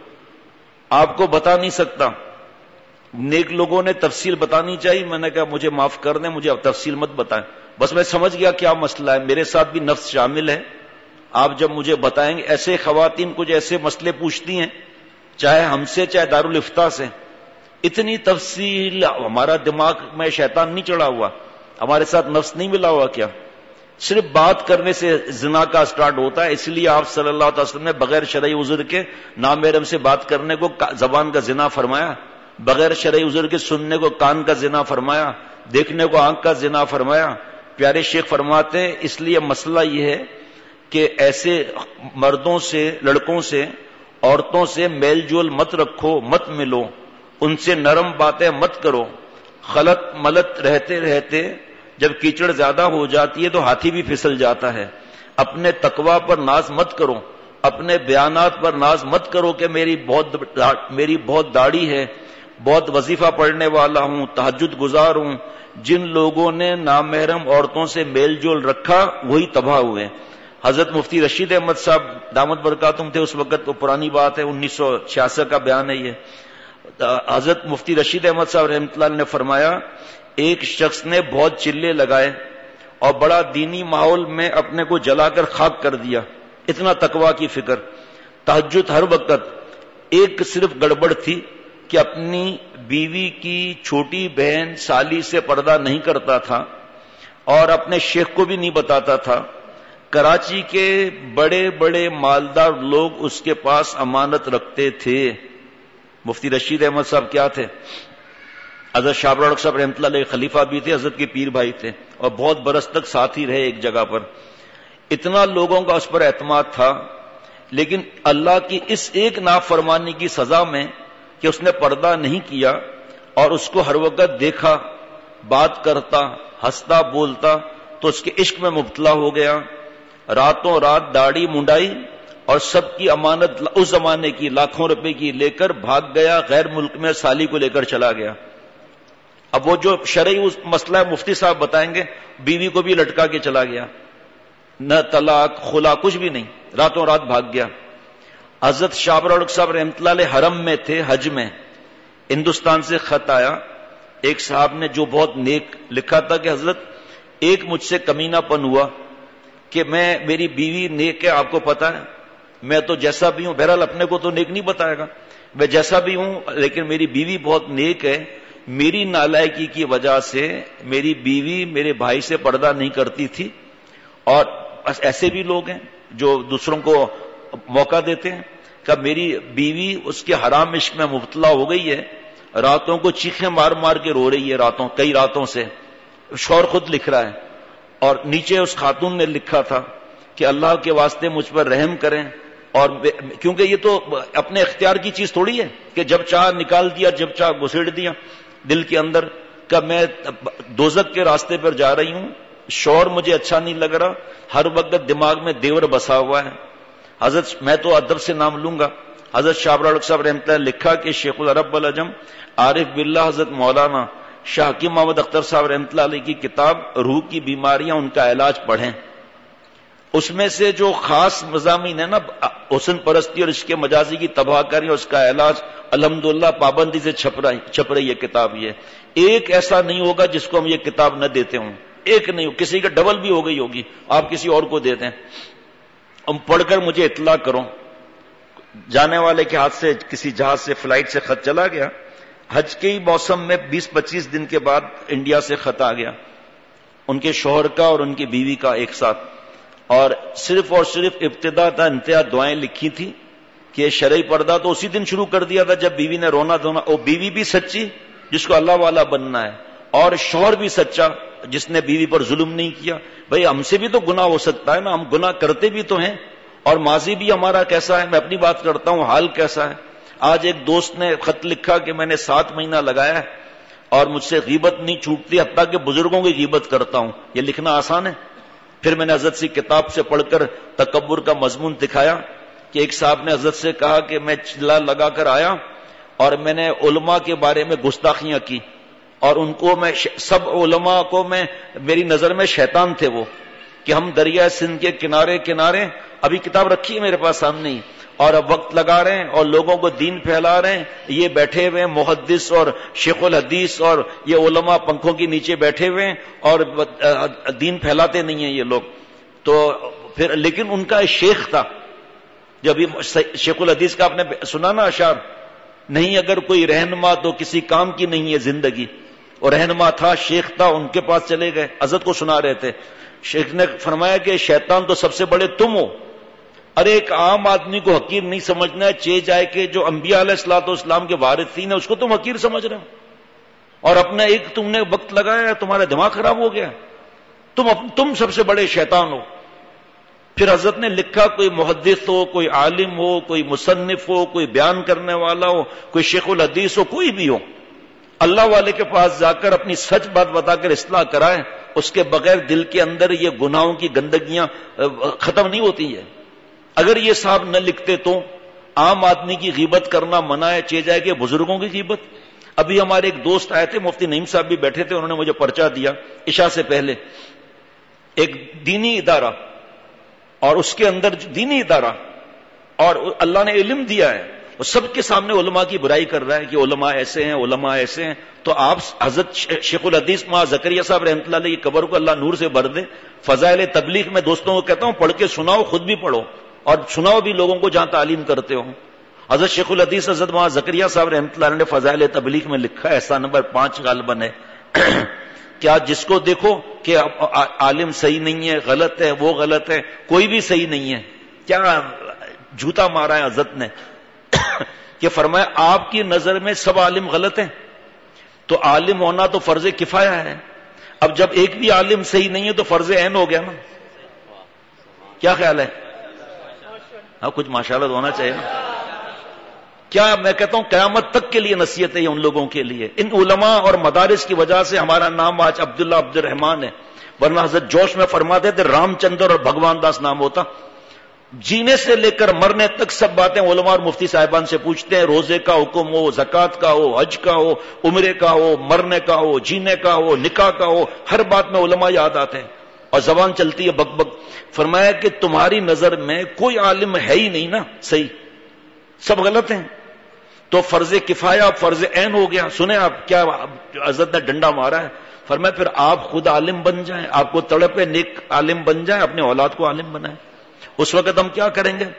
آپ کو بتا نہیں سکتا۔ نیک لوگوں نے تفصیل بتانی چاہیے، میں نے کہا مجھے معاف کر دیں، مجھے اب تفصیل مت بتائیں، بس میں سمجھ گیا کیا مسئلہ ہے، میرے ساتھ بھی نفس شامل ہے۔ آپ جب مجھے بتائیں گے، ایسے خواتین کچھ ایسے مسئلے پوچھتی ہیں، چاہے ہم سے چاہے دارالفتاء سے، اتنی تفصیل، ہمارا دماغ میں شیطان نہیں چڑھا ہوا، ہمارے ساتھ نفس نہیں ملا ہوا کیا؟ صرف بات کرنے سے زنا کا سٹارٹ ہوتا ہے، اس لیے آپ صلی اللہ علیہ وسلم نے بغیر شرعی عذر کے نامحرم سے بات کرنے کو زبان کا زنا فرمایا، بغیر شرعی عذر کے سننے کو کان کا زنا فرمایا، دیکھنے کو آنکھ کا زنا فرمایا۔ پیارے شیخ فرماتے ہیں اس لیے مسئلہ یہ ہے کہ ایسے مردوں سے، لڑکوں سے، عورتوں سے میل جول مت رکھو، مت ملو، ان سے نرم باتیں مت کرو۔ خلط ملت رہتے رہتے جب کیچڑ زیادہ ہو جاتی ہے تو ہاتھی بھی پھسل جاتا ہے۔ اپنے تقوی پر ناز مت کرو، اپنے بیانات پر ناز مت کرو کہ میری بہت میری بہت داڑھی ہے، بہت وظیفہ پڑھنے والا ہوں، تہجد گزار ہوں۔ جن لوگوں نے نامحرم عورتوں سے میل جول رکھا وہی تباہ ہوئے۔ حضرت مفتی رشید احمد صاحب دامت برکاتہم تھے اس وقت، وہ پرانی بات ہے، انیس سو چھیاسٹھ کا بیان ہے یہ۔ حضرت مفتی رشید احمد صاحب رحمۃ اللہ نے فرمایا ایک شخص نے بہت چلے لگائے اور بڑا دینی ماحول میں اپنے کو جلا کر خاک کر دیا، اتنا تقویٰ کی فکر، تہجد ہر وقت۔ ایک صرف گڑبڑ تھی کہ اپنی بیوی کی چھوٹی بہن سالی سے پردہ نہیں کرتا تھا اور اپنے شیخ کو بھی نہیں بتاتا تھا۔ کراچی کے بڑے بڑے مالدار لوگ اس کے پاس امانت رکھتے تھے۔ مفتی رشید احمد صاحب کیا تھے؟ حضرت شاہ ابرار صاحب رحمۃ اللہ علیہ خلیفہ بھی تھے، حضرت کے پیر بھائی تھے اور بہت برس تک ساتھ ہی رہے ایک جگہ پر۔ اتنا لوگوں کا اس پر اعتماد تھا، لیکن اللہ کی اس ایک نافرمانی کی سزا میں کہ اس نے پردہ نہیں کیا اور اس کو ہر وقت دیکھا، بات کرتا، ہنستا، بولتا، تو اس کے عشق میں مبتلا ہو گیا۔ راتوں رات داڑھی منڈائی اور سب کی امانت اس زمانے کی لاکھوں روپے کی لے کر بھاگ گیا، غیر ملک میں سالی کو لے کر چلا گیا۔ اب وہ جو شرعی مسئلہ ہے مفتی صاحب بتائیں گے، بیوی کو بھی لٹکا کے چلا گیا، نہ طلاق خلا کچھ بھی نہیں، راتوں رات بھاگ گیا۔ حضرت شاہ ابرار صاحب رحمۃ اللہ علیہ حرم میں تھے، حج میں، ہندوستان سے خط آیا، ایک صاحب نے جو بہت نیک لکھا تھا کہ حضرت ایک مجھ سے کمینہ پن ہوا کہ میں میری بیوی نیک ہے، آپ کو پتا ہے، میں تو جیسا بھی ہوں، بہرحال اپنے کو تو نیک نہیں بتائے گا، میں جیسا بھی ہوں لیکن میری بیوی بہت نیک ہے، میری نالائکی کی وجہ سے میری بیوی میرے بھائی سے پردہ نہیں کرتی تھی، اور ایسے بھی لوگ ہیں جو دوسروں کو موقع دیتے ہیں کہ میری بیوی اس کے حرام عشق میں مبتلا ہو گئی ہے، راتوں کو چیخیں مار مار کے رو رہی ہے، راتوں کئی راتوں سے، شوہر خود لکھ رہا ہے، اور نیچے اس خاتون نے لکھا تھا کہ اللہ کے واسطے مجھ پر رحم کریں، اور کیونکہ یہ تو اپنے اختیار کی چیز تھوڑی ہے کہ جب چاہ نکال دیا جب چاہ گھسیڑ دیا دل کے اندر کہ میں دوزخ کے راستے پر جا رہی ہوں، شور مجھے اچھا نہیں لگ رہا، ہر وقت دماغ میں دیور بسا ہوا ہے. حضرت میں تو ادب سے نام لوں گا، حضرت شاہ ابرار صاحب رحمۃ اللہ لکھا کہ شیخ العرب والعجم عارف باللہ حضرت مولانا شاہ حکیم محمد اختر صاحب رحمۃ اللہ علیہ کی کتاب روح کی بیماریاں ان کا علاج پڑھیں. اس میں سے جو خاص مضامین ہے نا حسن پرستی اور اس کے مجازی کی تباہ کاری اور اس کا علاج الحمدللہ پابندی سے چھپ رہی چھپ رہی ہے کتاب. یہ ایک ایسا نہیں ہوگا جس کو ہم یہ کتاب نہ دیتے ہوں، ایک نہیں، کسی کا ڈبل بھی ہو گئی ہوگی، آپ کسی اور کو دے دیں. ہم پڑھ کر مجھے اطلاع کرو. جانے والے کے ہاتھ سے کسی جہاز سے فلائٹ سے خط چلا گیا، حج کے ہی موسم میں بیس پچیس دن کے بعد انڈیا سے خط آ گیا ان کے شوہر کا اور ان کی بیوی کا ایک ساتھ، اور صرف اور صرف ابتدا تا انتہا دعائیں لکھی تھی کہ شرعی پردہ تو اسی دن شروع کر دیا تھا جب بیوی نے رونا دھونا. وہ بیوی بھی سچی جس کو اللہ والا بننا ہے، اور شوہر بھی سچا جس نے بیوی پر ظلم نہیں کیا. بھئی ہم سے بھی تو گناہ ہو سکتا ہے نا، ہم گناہ کرتے بھی تو ہیں، اور ماضی بھی ہمارا کیسا ہے. میں اپنی بات کرتا ہوں، حال کیسا ہے. آج ایک دوست نے خط لکھا کہ میں نے سات مہینہ لگایا ہے اور مجھ سے غیبت نہیں چھوٹتی، حتیٰ کہ بزرگوں کی غیبت کرتا ہوں. یہ لکھنا آسان ہے؟ پھر میں نے حضرت سے کتاب سے پڑھ کر تکبر کا مضمون دکھایا کہ ایک صاحب نے حضرت سے کہا کہ میں چلا لگا کر آیا اور میں نے علماء کے بارے میں گستاخیاں کی، اور ان کو میں سب علماء کو میں میری نظر میں شیطان تھے وہ، کہ ہم دریا سندھ کے کنارے کنارے، ابھی کتاب رکھی ہے میرے پاس سامنے ہی، اور اب وقت لگا رہے ہیں اور لوگوں کو دین پھیلا رہے ہیں. یہ بیٹھے ہوئے محدث اور شیخ الحدیث اور یہ علماء پنکھوں کے نیچے بیٹھے ہوئے ہیں اور دین پھیلاتے نہیں ہیں یہ لوگ. تو پھر لیکن ان کا شیخ تھا، جب شیخ الحدیث کا آپ نے سنا نا اشعار، نہیں اگر کوئی رہنما تو کسی کام کی نہیں ہے زندگی، اور رہنما تھا، شیخ تھا، ان کے پاس چلے گئے، حضرت کو سنا رہے تھے. شیخ نے فرمایا کہ شیطان تو سب سے بڑے تم ہو. ارے ایک عام آدمی کو حقیر نہیں سمجھنا ہے، چے جائے کہ جو انبیاء علیہ الصلوۃ والسلام کے وارثین ہیں اس کو تم حقیر سمجھ رہے ہو، اور اپنا ایک تم نے وقت لگایا ہے، تمہارا دماغ خراب ہو گیا، تم تم سب سے بڑے شیطان ہو. پھر حضرت نے لکھا کوئی محدث ہو، کوئی عالم ہو، کوئی مصنف ہو، کوئی بیان کرنے والا ہو، کوئی شیخ الحدیث ہو، کوئی بھی ہو، اللہ والے کے پاس جا کر اپنی سچ بات بتا کر اصلاح کرائے، اس کے بغیر دل کے اندر یہ گناہوں کی گندگیاں ختم نہیں ہوتی ہیں. اگر یہ صاحب نہ لکھتے تو عام آدمی کی غیبت کرنا منع ہے، چے جائے کہ بزرگوں کی غیبت. ابھی ہمارے ایک دوست آئے تھے، مفتی نعیم صاحب بھی بیٹھے تھے، انہوں نے مجھے پرچہ دیا عشاء سے پہلے. ایک دینی ادارہ اور اس کے اندر دینی ادارہ اور اللہ نے علم دیا ہے، وہ سب کے سامنے علماء کی برائی کر رہا ہے کہ علماء ایسے ہیں، علماء ایسے ہیں. تو آپ حضرت شیخ الحدیث ماں زکریا صاحب رحمۃ اللہ علیہ کی قبر کو اللہ نور سے بھر دے. فضائل تبلیغ میں دوستوں کو کہتا ہوں پڑھ کے سناؤ، خود بھی پڑھو اور سناؤ بھی لوگوں کو جہاں تعلیم کرتے ہو. حضرت شیخ الحدیث حضرت ماں زکریا صاحب رحمۃ اللہ علیہ نے فضائل تبلیغ میں لکھا ہے، ایسا نمبر پانچ غالباً ہے کیا جس کو دیکھو کہ عالم صحیح نہیں ہے، غلط ہے، وہ غلط ہے، کوئی بھی صحیح نہیں ہے. کیا جھوٹا مارا ہے حضرت نے کہ فرمایا آپ کی نظر میں سب عالم غلط ہیں، تو عالم ہونا تو فرض کفایہ ہے. اب جب ایک بھی عالم صحیح نہیں ہے تو فرض عین ہو گیا نا. کیا خیال ہے؟ ہاں کچھ ماشاءاللہ ہونا چاہیے نا. کیا میں کہتا ہوں قیامت تک کے لیے نصیحت ہے ان لوگوں کے لیے. ان علماء اور مدارس کی وجہ سے ہمارا نام آج عبداللہ عبد الرحمان ہے، ورنہ حضرت جوش میں فرماتے تھے رام چندر اور بھگوان داس نام ہوتا. جینے سے لے کر مرنے تک سب باتیں علماء اور مفتی صاحبان سے پوچھتے ہیں. روزے کا حکم ہو، زکوٰۃ کا ہو، حج کا ہو، عمرے کا ہو، مرنے کا ہو، جینے کا ہو، نکاح کا ہو، ہر بات میں علماء یاد آتے ہیں اور زبان چلتی ہے بک بک. فرمایا کہ تمہاری نظر میں کوئی عالم ہے ہی نہیں نا صحیح، سب غلط ہیں. تو فرض کفایہ فرض عین ہو گیا. سنیں آپ کیا حضرت نے ڈنڈا مارا ہے. فرمایا پھر آپ خود عالم بن جائیں، آپ کو تڑپے نیک عالم بن جائیں، اپنے اولاد کو عالم بنائیں. اس وقت ہم کیا کریں گے؟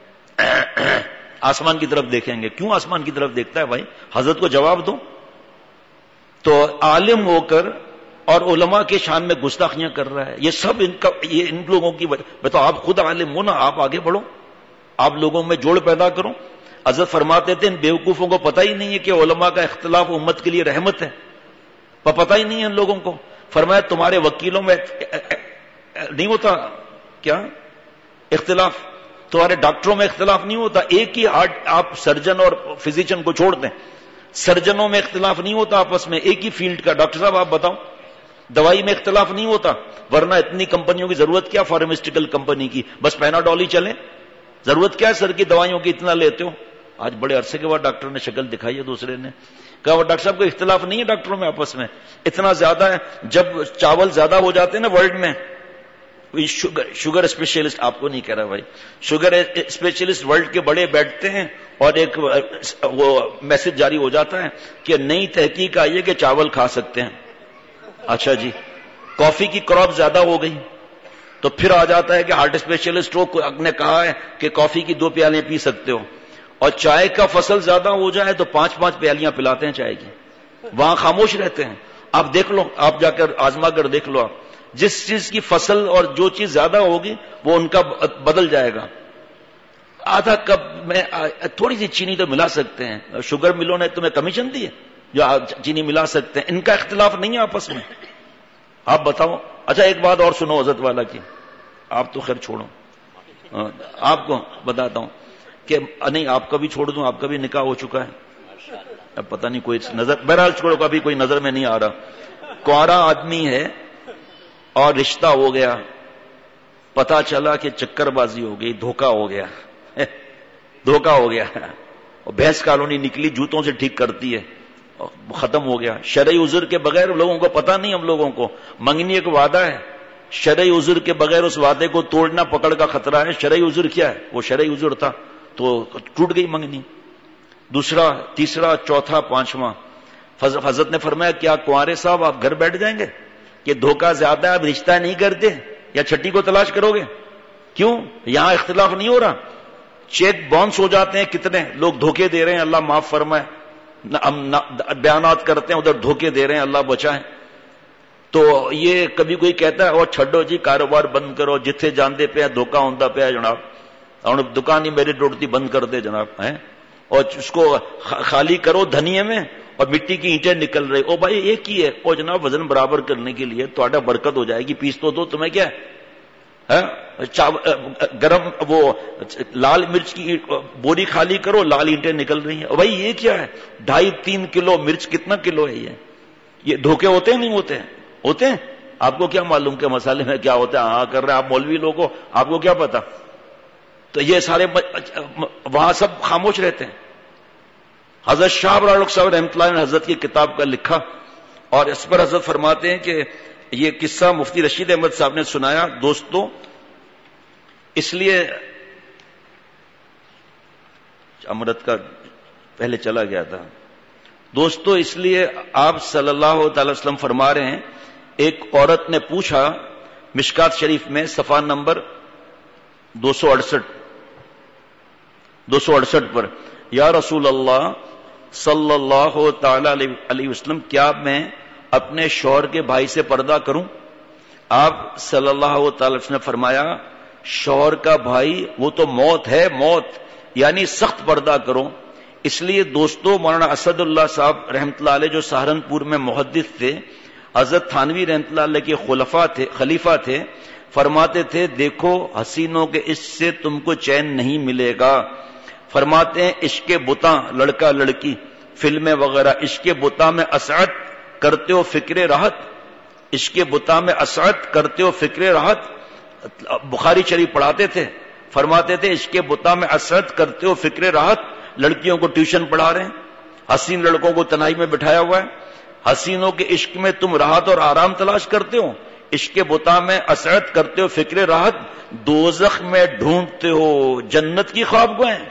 آسمان کی طرف دیکھیں گے. کیوں آسمان کی طرف دیکھتا ہے بھائی؟ حضرت کو جواب دو. تو عالم ہو کر اور علماء کے شان میں گستاخیاں کر رہا ہے. یہ سب ان کا یہ ان لوگوں کی وجہ. میں تو آپ خود عالم ہو نا، آپ آگے بڑھو، آپ لوگوں میں جوڑ پیدا کرو. حضرت فرماتے تھے ان بیوقوفوں کو پتہ ہی نہیں ہے کہ علماء کا اختلاف امت کے لیے رحمت ہے، پتہ ہی نہیں ہے ان لوگوں کو. فرمایا تمہارے وکیلوں میں نہیں ہوتا کیا اختلاف؟ तुम्हारे डॉक्टरों में इख्तिलाफ नहीं होता, एक ही हार्ट, आप सर्जन और फिजिशियन को छोड़ दें, सर्जनों में इख्तिलाफ नहीं होता आपस में, एक ही फील्ड का। डॉक्टर साहब आप बताओ, दवाई में इख्तिलाफ नहीं होता, वरना इतनी कंपनियों की जरूरत क्या फार्मास्यूटिकल कंपनी की, बस पैनाडोल ही चले, जरूरत क्या है सर की दवाइयों की, इतना लेते हो। आज बड़े अरसे के बाद डॉक्टर ने शक्ल दिखाई है, दूसरे ने कहा वो डॉक्टर साहब को इख्तिलाफ नहीं है डॉक्टरों में आपस में, इतना ज्यादा है। जब चावल ज्यादा हो जाते हैं ना वर्ल्ड में, शुगर शुगर स्पेशलिस्ट, आपको नहीं कह रहा भाई, शुगर स्पेशलिस्ट वर्ल्ड के बड़े बैठते हैं और एक वो मैसेज जारी हो जाता है कि नई तहकीक आई है कि चावल खा सकते हैं। अच्छा जी, कॉफी की क्रॉप ज्यादा हो गई तो फिर आ जाता है कि हार्ट स्पेशलिस्ट ने कहा है कि कॉफी की दो प्याले पी सकते हो, और चाय का फसल ज्यादा हो जाए तो पांच पांच प्यालियां पिलाते हैं चाय की, वहां खामोश रहते हैं। आप देख लो, आप जाकर आजमा कर देख लो, आप जिस चीज की फसल और जो चीज ज्यादा होगी वो उनका बदल जाएगा। आधा कप में थोड़ी सी चीनी तो मिला सकते हैं, शुगर मिलों ने तुम्हें कमीशन दी है जो चीनी मिला सकते हैं, इनका इख्तिलाफ नहीं है आपस में। आप बताओ। अच्छा एक बात और सुनो हजरत वाला की, आप तो खैर छोड़ो, आपको बताता हूं कि नहीं आपका भी छोड़ दूं, आपका भी निकाह हो चुका है, अब पता नहीं कोई नजर, बहरहाल छोड़ो, कभी कोई नजर में नहीं आ रहा। कुंवारा आदमी है और रिश्ता हो गया, पता चला कि चक्करबाजी हो गई, धोखा हो गया, धोखा हो गया, और भैंस कॉलोनी निकली, जूतों से ठीक करती है, खत्म हो गया। शरई उज़्र के बगैर लोगों को पता नहीं, हम लोगों को मंगनी एक वादा है, शरई उज़्र के बगैर उस वादे को तोड़ना पकड़ का खतरा है। शरई उज़्र क्या है? वो शरई उज़्र था तो टूट गई मंगनी। दूसरा, तीसरा, चौथा, पांचवा, हजरत ने फरमाया क्या कुंवारे साहब आप घर बैठ जाएंगे कि धोखा ज्यादा है, आप रिश्ता नहीं करते या छठी को तलाश करोगे? क्यों? यहां इख्तिलाफ नहीं हो रहा, चेक बाउंस हो जाते हैं, कितने लोग धोखे दे रहे हैं, अल्लाह माफ फरमाए, हम बयानात करते हैं उधर धोखे दे रहे हैं, अल्लाह बचाए। तो ये कभी कोई कहता है और छड्डो जी कारोबार बंद करो, जिथे जानते पे धोखा होता पे जनाब, और दुकान ही मेरी डोड़ती बंद कर दे जनाब, है, और उसको खाली करो धनिये में और मिट्टी की ईंटें निकल रही, ओ भाई एक ही है, ओ जनाब वजन बराबर करने के लिए तो बरकत हो जाएगी, पीस तो दो, तुम्हें क्या है, है? चाव गरम वो लाल मिर्च की बोरी खाली करो, लाल ईंटें निकल रही हैं, भाई ये क्या है, ढाई तीन किलो मिर्च कितना किलो है ये? ये धोखे होते हैं नहीं होते हैं? होते हैं। आपको क्या मालूम के मसाले में क्या होता है? हाँ कर रहे हैं आप मौलवी लोगों, आपको क्या पता? तो ये सारे वहां सब खामोश रहते हैं। हजरत शाह अब्दुल साहब रहमतुल्लाह ने हजरत की किताब का लिखा और इस पर हजरत फरमाते हैं कि ये किस्सा मुफ्ती रशीद अहमद साहब ने सुनाया। दोस्तों इसलिए अमृत का पहले चला गया था। दोस्तों इसलिए आप सल्लल्लाहु अलैहि वसल्लम फरमा रहे हैं, एक औरत ने पूछा मिशकात शरीफ में सफा नंबर दो सौ अड़सठ दो सौ अड़सठ पर, या रसूल अल्लाह सल्लल्लाहु ताला अलैहि वसल्लम क्या मैं अपने शौहर के भाई से पर्दा करूं? आप सल्लल्लाहु ताला अलैहि वसल्लम ने फरमाया शौहर का भाई वो तो मौत है, मौत, यानी सख्त पर्दा करो। इसलिए दोस्तों मौलाना असदुल्लाह साहब रहमतुल्लाह अलैह जो सहारनपुर में मुहद्दिस थे, हजरत थानवी रहमतुल्लाह अलैह के खुलफा थे, खलीफा थे, फरमाते थे देखो हसीनों के इश्क से तुमको चैन नहीं मिलेगा। फरमाते हैं इश्क के बुता, लड़का लड़की, फिल्में वगैरह, इश्क के बुता में असअत करते हो फिक्रे राहत, इश्क के बुता में असअत करते हो फिक्रे राहत। बुखारी शरीफ पढ़ाते थे, फरमाते थे इश्क के बुता में असअत करते हो फिक्रे राहत। लड़कियों को ट्यूशन पढ़ा रहे हैं, हसीन लड़कों को तन्हाई में बिठाया हुआ है, हसीनों के इश्क में तुम राहत और आराम तलाश करते हो, इश्क के बुता में असअत करते हो फिक्रे राहत, दोज़ख में ढूंढते हो जन्नत की ख्वाबगाहें।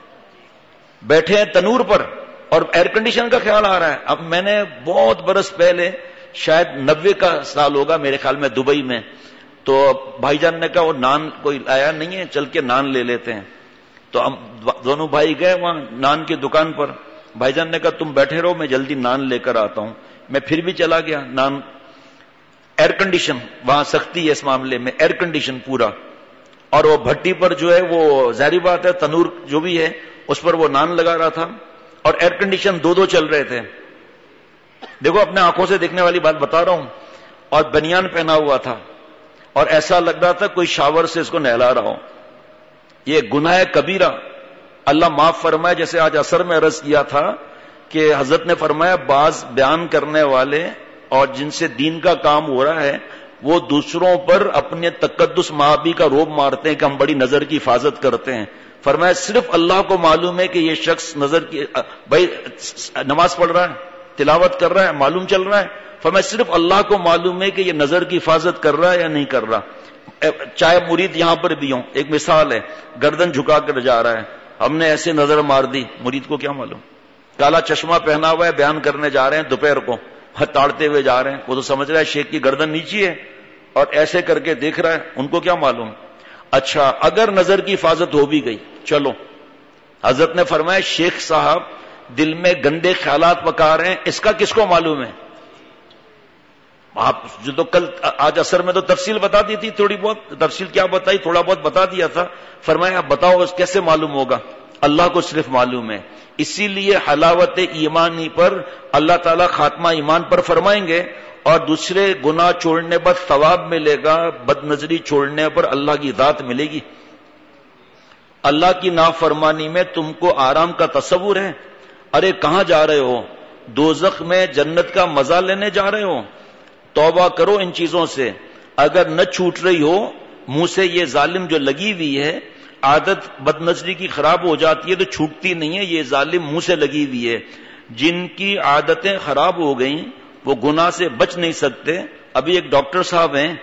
बैठे हैं तनूर पर और एयर कंडीशन का ख्याल आ रहा है। अब मैंने बहुत बरस पहले, शायद नब्बे का साल होगा मेरे ख्याल में, दुबई में, तो भाईजान ने कहा वो नान कोई आया नहीं है, चल के नान ले लेते हैं। तो हम दोनों भाई गए वहां नान की दुकान पर, भाईजान ने कहा तुम बैठे रहो मैं जल्दी नान लेकर आता हूं। मैं फिर भी चला गया। नान एयर कंडीशन, वहां सख्ती है इस मामले में, एयर कंडीशन पूरा, और वो भट्टी पर जो है वो जारी बात है तनूर जो भी है उस पर वो नान लगा रहा था और एयर कंडीशन दो दो चल रहे थे। देखो अपने आंखों से देखने वाली बात बता रहा हूं। और बनियान पहना हुआ था और ऐसा लग रहा था कोई शावर से इसको नहला रहा हो। یہ گناہ کبیرہ اللہ معاف فرمائے. جیسے آج اثر میں عرض کیا تھا کہ حضرت نے فرمایا بعض بیان کرنے والے اور جن سے دین کا کام ہو رہا ہے وہ دوسروں پر اپنے تقدس مآبی کا روب مارتے ہیں کہ ہم بڑی نظر کی حفاظت کرتے ہیں. فرمایا صرف اللہ کو معلوم ہے کہ یہ شخص نظر کی بھائی نماز پڑھ رہا ہے, تلاوت کر رہا ہے, معلوم چل رہا ہے. فرمایا صرف اللہ کو معلوم ہے کہ یہ نظر کی حفاظت کر رہا ہے یا نہیں کر رہا. چاہے مرید یہاں پر بھی ہوں, ایک مثال ہے, گردن جھکا کر جا رہا ہے, ہم نے ایسے نظر مار دی, مرید کو کیا معلوم, کالا چشمہ پہنا ہوا ہے, بیان کرنے جا رہے ہیں دوپہر کو, ہاتھ تاڑتے ہوئے جا رہے ہیں, وہ تو سمجھ رہا ہے شیخ کی گردن نیچی ہے اور ایسے کر کے دیکھ رہا ہے, ان کو کیا معلوم. اچھا اگر نظر کی حفاظت ہو بھی گئی, چلو حضرت نے فرمایا شیخ صاحب دل میں گندے خیالات پکا رہے ہیں, اس کا کس کو معلوم ہے. آپ جو تو کل آج اثر میں تو تفصیل بتا دی تھی, تھوڑی بہت تفصیل کیا بتائی, تھوڑا بہت بتا دیا تھا. فرمایا بتاؤ اس کیسے معلوم ہوگا, اللہ کو صرف معلوم ہے. اسی لیے حلاوت ایمانی پر اللہ تعالیٰ خاتمہ ایمان پر فرمائیں گے اور دوسرے گناہ چھوڑنے پر ثواب ملے گا, بد نظری چھوڑنے پر اللہ کی ذات ملے گی. اللہ کی نافرمانی میں تم کو آرام کا تصور ہے, ارے کہاں جا رہے ہو, دوزخ میں جنت کا مزہ لینے جا رہے ہو. توبہ کرو ان چیزوں سے, اگر نہ چھوٹ رہی ہو منہ سے یہ ظالم جو لگی ہوئی ہے, عادت بد نظری کی خراب ہو جاتی ہے تو چھوٹتی نہیں ہے, یہ ظالم منہ سے لگی ہوئی ہے. جن کی عادتیں خراب ہو گئیں وہ گناہ سے بچ نہیں سکتے. ابھی ایک ڈاکٹر صاحب ہیں,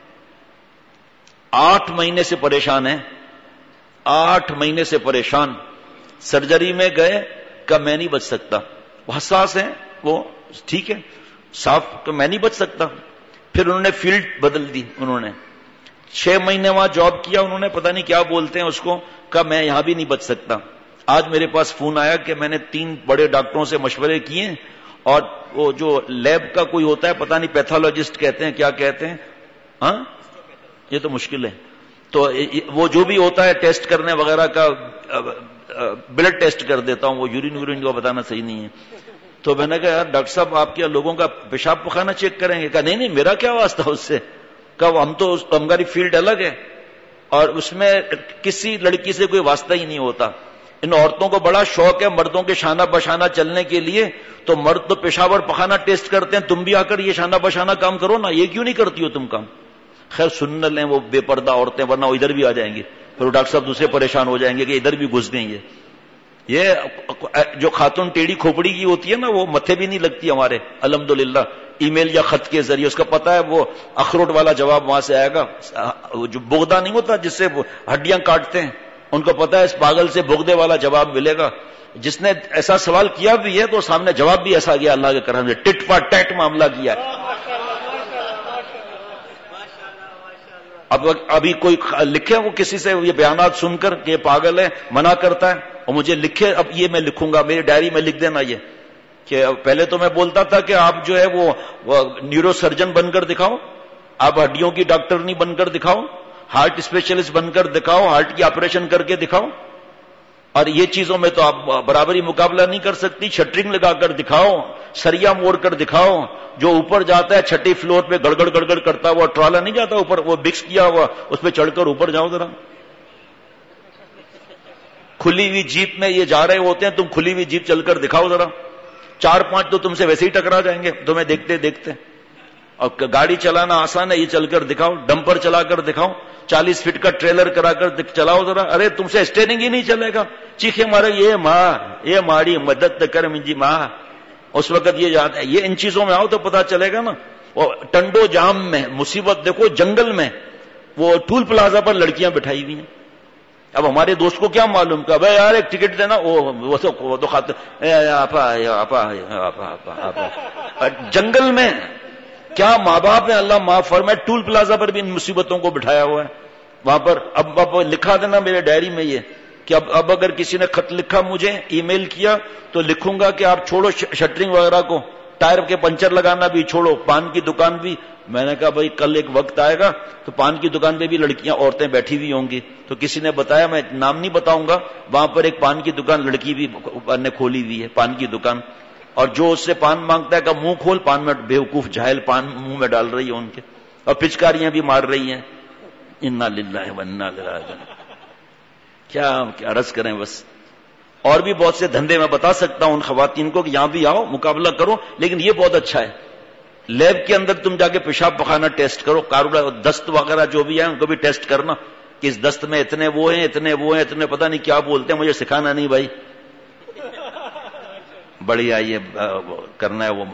آٹھ مہینے سے پریشان ہیں, آٹھ مہینے سے پریشان, سرجری میں گئے کہ میں نہیں بچ سکتا. وہ حساس ہیں, وہ ٹھیک ہے صاف, کہ میں نہیں بچ سکتا. پھر انہوں نے فیلڈ بدل دی, انہوں نے چھ مہینے وہاں جاب کیا, انہوں نے پتہ نہیں کیا بولتے ہیں اس کو, کہ میں یہاں بھی نہیں بچ سکتا. آج میرے پاس فون آیا کہ میں نے تین بڑے ڈاکٹروں سے مشورے کیے اور وہ جو لیب کا کوئی ہوتا ہے, پتہ نہیں پیتھولوجسٹ کہتے ہیں کیا کہتے ہیں, ہاں یہ تو مشکل ہے, تو وہ جو بھی ہوتا ہے ٹیسٹ کرنے وغیرہ کا, بلڈ ٹیسٹ کر دیتا ہوں, وہ یورین یورین کو بتانا صحیح نہیں ہے. تو میں نے کہا یار ڈاکٹر صاحب آپ کیا لوگوں کا پیشاب پخانہ چیک کریں گے؟ کہا نہیں نہیں میرا کیا واسطہ اس سے, کہا ہم تو ہماری فیلڈ الگ ہے اور اس میں کسی لڑکی سے کوئی واسطہ ہی نہیں ہوتا. ان عورتوں کو بڑا شوق ہے مردوں کے شانہ بشانہ چلنے کے لیے, تو مرد تو پیشاب اور پخانہ ٹیسٹ کرتے ہیں, تم بھی آ کر یہ شانہ بشانہ کام کرو نا, یہ کیوں نہیں کرتی ہو تم کام. خیر سن نہ لیں وہ بے پردہ عورتیں, ورنہ وہ ادھر بھی آ جائیں گے, پھر ڈاکٹر صاحب دوسرے پریشان ہو جائیں گے کہ ادھر بھی گھس گئیں. یہ یہ جو خاتون ٹیڑھی کھوپڑی کی ہوتی ہے نا, وہ متھے بھی نہیں لگتی ہمارے الحمدللہ, ای میل یا خط کے ذریعے, اس کا پتہ ہے وہ اخروٹ والا جواب وہاں سے آئے گا. جو بغدہ نہیں ہوتا جس سے ہڈیاں کاٹتے ہیں, ان کو پتہ ہے اس پاگل سے بغدے والا جواب ملے گا. جس نے ایسا سوال کیا بھی ہے تو سامنے جواب بھی ایسا گیا, اللہ کے کرم سے ٹٹ فار ٹیٹ معاملہ کیا ہے. اب ابھی کوئی لکھے وہ کسی سے یہ بیانات سن کر کہ یہ پاگل ہے, منع کرتا ہے, اور مجھے لکھے, اب یہ میں لکھوں گا, میری ڈائری میں لکھ دینا یہ کہ پہلے تو میں بولتا تھا کہ آپ جو ہے وہ نیورو سرجن بن کر دکھاؤ, آپ ہڈیوں کی ڈاکٹر نہیں بن کر دکھاؤ, ہارٹ اسپیشلسٹ بن کر دکھاؤ, ہارٹ کی آپریشن کر کے دکھاؤ. اور یہ چیزوں میں تو آپ برابری مقابلہ نہیں کر سکتی. شٹرنگ لگا کر دکھاؤ, سریا موڑ کر دکھاؤ, جو اوپر جاتا ہے چھٹی فلور پہ گڑگڑ گڑگڑ کرتا ہے, وہ ٹرالا نہیں جاتا اوپر, وہ بکس کیا ہوا, اس پہ چڑھ کر اوپر جاؤ ذرا. کھلی ہوئی جیپ میں یہ جا رہے ہوتے ہیں, تم کھلی ہوئی جیپ چل کر دکھاؤ ذرا, چار پانچ تو تم سے ویسے ہی ٹکرا جائیں گے تمہیں دیکھتے دیکھتے. اور گاڑی چلانا آسان ہے, یہ چل کر دکھاؤ, ڈمپر چلا کر دکھاؤ, چالیس فٹ کا ٹریلر کرا کر چلاؤ ذرا. ارے تم سے اسٹیئرنگ ہی نہیں چلے گا, چیخے مارے یہ ماں یہ ماری مدد کر مجھے ماں, اس وقت یہ جاتا ہے. یہ ان چیزوں میں آؤ تو پتا چلے گا نا. اور ٹنڈو جام میں مصیبت دیکھو, جنگل میں وہ ٹول پلازا پر لڑکیاں بٹھائی ہوئی ہیں. اب ہمارے دوست کو کیا معلوم کہ بھائی یار ایک ٹکٹ دینا, وہ تو خاطر جنگل میں کیا ماں باپ ہے, اللہ معاف فرمائے, ٹول پلازا پر بھی ان مصیبتوں کو بٹھایا ہوا ہے وہاں پر. اب اب لکھا دینا میرے ڈائری میں یہ کہ اب اب اگر کسی نے خط لکھا مجھے, ای میل کیا, تو لکھوں گا کہ آپ چھوڑو شٹرنگ وغیرہ کو, ٹائر کے پنچر لگانا بھی چھوڑو, پان کی دکان بھی. میں نے کہا بھائی کل ایک وقت آئے گا تو پان کی دکان پہ بھی لڑکیاں عورتیں بیٹھی ہوئی ہوں گی. تو کسی نے بتایا, میں نام نہیں بتاؤں گا, وہاں پر ایک پان کی دکان لڑکی بھی نے کھولی ہوئی ہے, پان کی دکان. اور جو اس سے پان مانگتا ہے کہ منہ کھول, پان میں بیوقوف جاہل پان منہ میں ڈال رہی ہے ان کے, اور پچکاریاں بھی مار رہی ہیں. انا للہ و انا الیہ راجعون. کیا عرض کریں بس. اور بھی بہت سے دھندے میں بتا سکتا ہوں ان خواتین کو کہ یہاں بھی آؤ مقابلہ کرو، لیکن یہ بہت اچھا ہے. لیب کے اندر تم جا کے پیشاب پخانا ٹیسٹ کرو، کاروبار دست وغیرہ جو بھی ہے ان کو بھی ٹیسٹ کرنا کہ اس دست میں اتنے وہ ہیں اتنے وہ ہیں اتنے پتہ نہیں کیا بولتے ہیں، مجھے سکھانا نہیں بھائی. بڑھیا یہ کرنا ہے وہ.